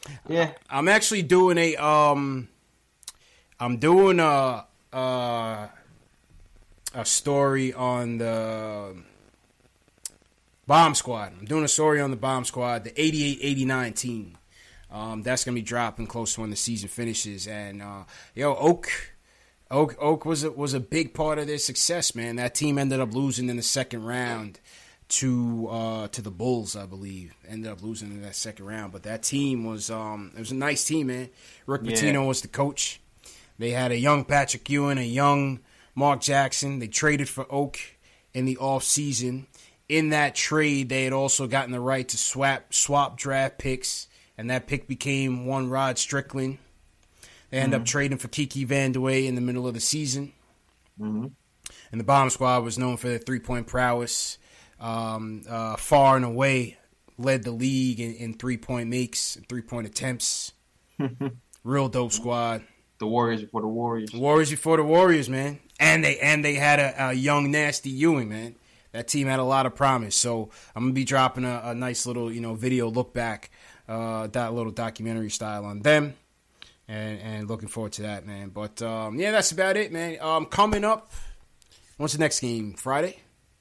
Yeah. I'm actually doing a um I'm doing a uh a story on the Bomb Squad. I'm doing a story on the Bomb Squad, the eighty-eight eighty-nine team. Um, that's gonna be dropping close to when the season finishes. And uh, yo, Oak, Oak, Oak was a, was a big part of their success, man. That team ended up losing in the second round to uh, to the Bulls, I believe. Ended up losing in that second round, but that team was um, it was a nice team, man. Rick Yeah. Pitino was the coach. They had a young Patrick Ewing, a young Mark Jackson. They traded for Oak in the off season. In that trade, they had also gotten the right to swap swap draft picks, and that pick became one Rod Strickland. They ended Mhm. up trading for Kiki Vandeweghe in the middle of the season. Mm-hmm. And the Bomb Squad was known for their three-point prowess. Um, uh, far and away led the league in, in three-point makes, three-point attempts. Real dope squad. The Warriors before the Warriors. Warriors before the Warriors, man. And they and they had a, a young, nasty Ewing, man. That team had a lot of promise. So I'm going to be dropping a, a nice little, you know, video look back, uh, that little documentary style on them. And and looking forward to that, man. But, um, yeah, that's about it, man. Um, coming up, when's the next game? Friday?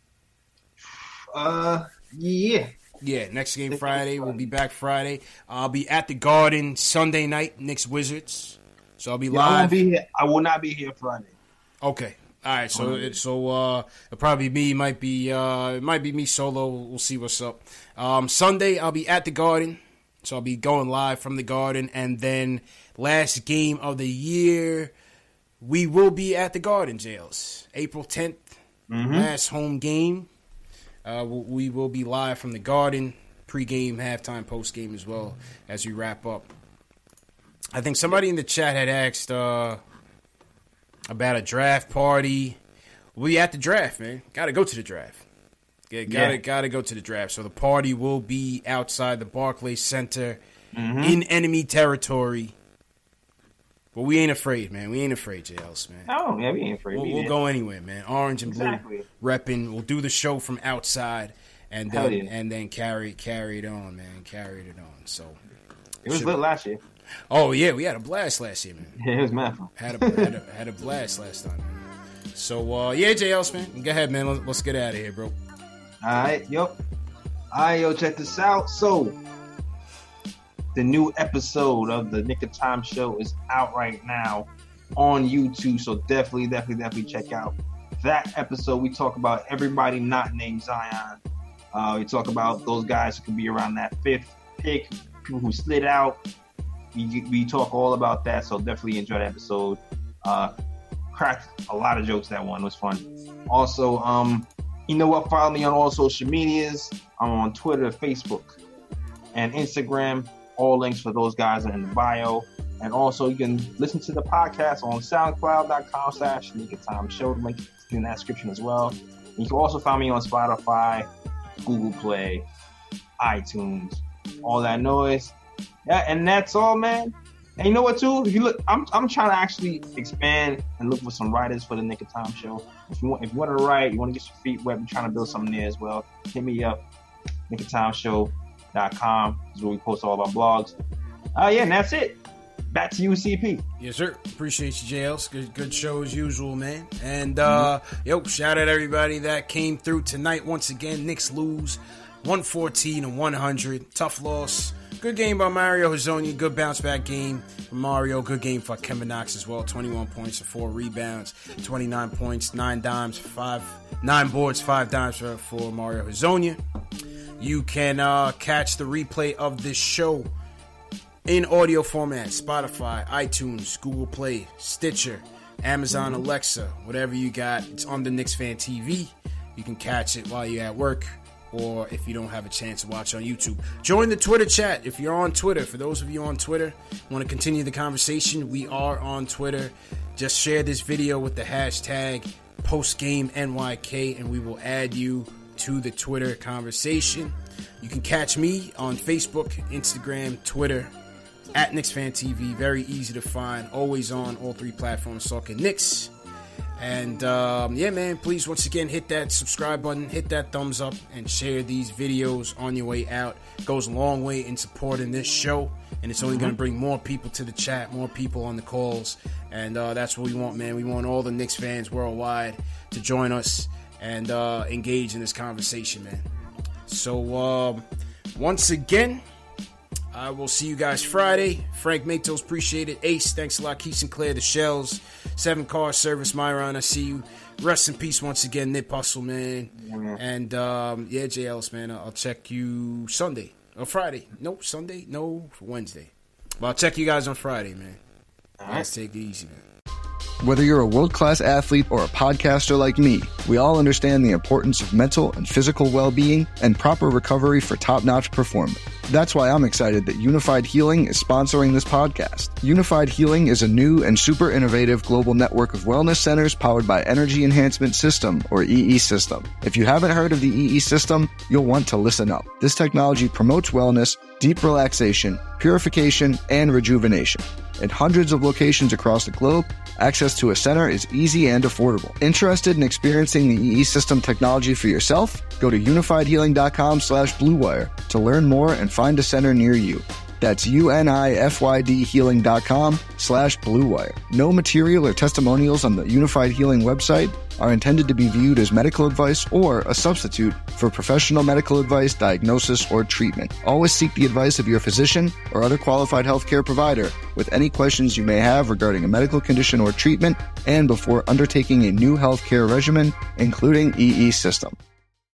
Uh, yeah. Yeah, next game Friday. We'll be back Friday. I'll be at the Garden Sunday night, Knicks Wizards. So I'll be Yeah, I live. won't be here. I will not be here Friday. Okay. All right, so it, so uh, it'll probably be me. Might be uh, it might be me solo. We'll see what's up. Um, Sunday I'll be at the Garden, so I'll be going live from the Garden, and then last game of the year, we will be at the Garden, Jails. April tenth, Mhm. last home game. Uh, we we will be live from the Garden, pregame, halftime, postgame as well as we wrap up. I think somebody in the chat had asked. Uh, About a draft party. We at the draft, man. Got to go to the draft. Got to Yeah. got to go to the draft. So the party will be outside the Barclays Center Mhm. in enemy territory. But we ain't afraid, man. We ain't afraid, J Ls, man. Oh, yeah, we ain't afraid. We'll, We we'll there. go anywhere, man. Orange and blue, Exactly. repping. We'll do the show from outside, and Hell then yeah. and then carry carry it on, man. Carry it on. So It was should- lit last year. Oh yeah, we had a blast last year, man. Yeah, it was mad fun. Had a had a, had a blast last time. So uh, yeah, J Ls, man, go ahead, man. Let's, let's get out of here, bro. All right, yo. All right, yo, check this out. So, the new episode of the Nick of Time show is out right now on YouTube. So definitely, definitely, definitely check out that episode. We talk about everybody not named Zion. Uh, we talk about those guys who could be around that fifth pick, people who slid out. We, we talk all about that. So definitely enjoy that episode. Uh, cracked a lot of jokes that one. It was fun. Also, um, you know what? Follow me on all social medias. I'm on Twitter, Facebook, and Instagram. All links for those guys are in the bio. And also, you can listen to the podcast on soundcloud.com slash Nick of Time Show. The link is in that description as well. And you can also find me on Spotify, Google Play, iTunes, all that noise. Yeah, and that's all, man. And you know what, too? If you look, I'm I'm trying to actually expand and look for some writers for the Nick of Time show. If you want, if you want to write, you want to get your feet wet, I'm trying to build something there as well. Hit me up, nick of time show dot com is where we post all of our blogs. Uh, yeah, and that's it. Back to you, C P. Yes, sir. Appreciate you, J Ls. Good, good show as usual, man. And uh, mm-hmm. yo, shout out everybody that came through tonight. Once again, Knicks lose one fourteen to one hundred. Tough loss. Good game by Mario Hezonja. Good bounce back game for Mario. Good game for Kevin Knox as well. twenty-one points and four rebounds. twenty-nine points, nine dimes, five, nine boards, five dimes for, for Mario Hezonja. You can uh, catch the replay of this show in audio format. Spotify, iTunes, Google Play, Stitcher, Amazon Alexa, whatever you got. It's on the Knicks Fan T V. You can catch it while you're at work, or if you don't have a chance to watch on YouTube. Join the Twitter chat if you're on Twitter. For those of you on Twitter, want to continue the conversation, we are on Twitter. Just share this video with the hashtag PostGameNYK, and we will add you to the Twitter conversation. You can catch me on Facebook, Instagram, Twitter, at Knicks Fan T V. Very easy to find. Always on all three platforms talking Knicks. And, um, yeah, man, please, once again, hit that subscribe button, hit that thumbs up, and share these videos on your way out. It goes a long way in supporting this show, and it's only mm-hmm. going to bring more people to the chat, more people on the calls, and uh, that's what we want, man. We want all the Knicks fans worldwide to join us and uh, engage in this conversation, man. So, um, once again, I will see you guys Friday. Frank Matos, appreciate it. Ace, thanks a lot. Keith Sinclair, The Shells, Seven Car Service, Myron, I see you. Rest in peace once again, Nip Hustle, man. Mm-hmm. And, um, yeah, J. Ellis, man, I'll check you Sunday. Or Friday. Nope, Sunday? No, Wednesday. Well, I'll check you guys on Friday, man. All right. Let's take it easy, man. Whether you're a world-class athlete or a podcaster like me, we all understand the importance of mental and physical well-being and proper recovery for top-notch performance. That's why I'm excited that Unified Healing is sponsoring this podcast. Unified Healing is a new and super innovative global network of wellness centers powered by Energy Enhancement System, or E E System. If you haven't heard of the E E System, you'll want to listen up. This technology promotes wellness, deep relaxation, purification, and rejuvenation. In hundreds of locations across the globe, access to a center is easy and affordable. Interested in experiencing the E E System technology for yourself? Go to unified healing dot com slash blue wire to learn more and find a center near you. That's unified healing dot com slash blue wire. No material or testimonials on the Unified Healing website are intended to be viewed as medical advice or a substitute for professional medical advice, diagnosis, or treatment. Always seek the advice of your physician or other qualified healthcare provider with any questions you may have regarding a medical condition or treatment and before undertaking a new healthcare regimen, including E E System.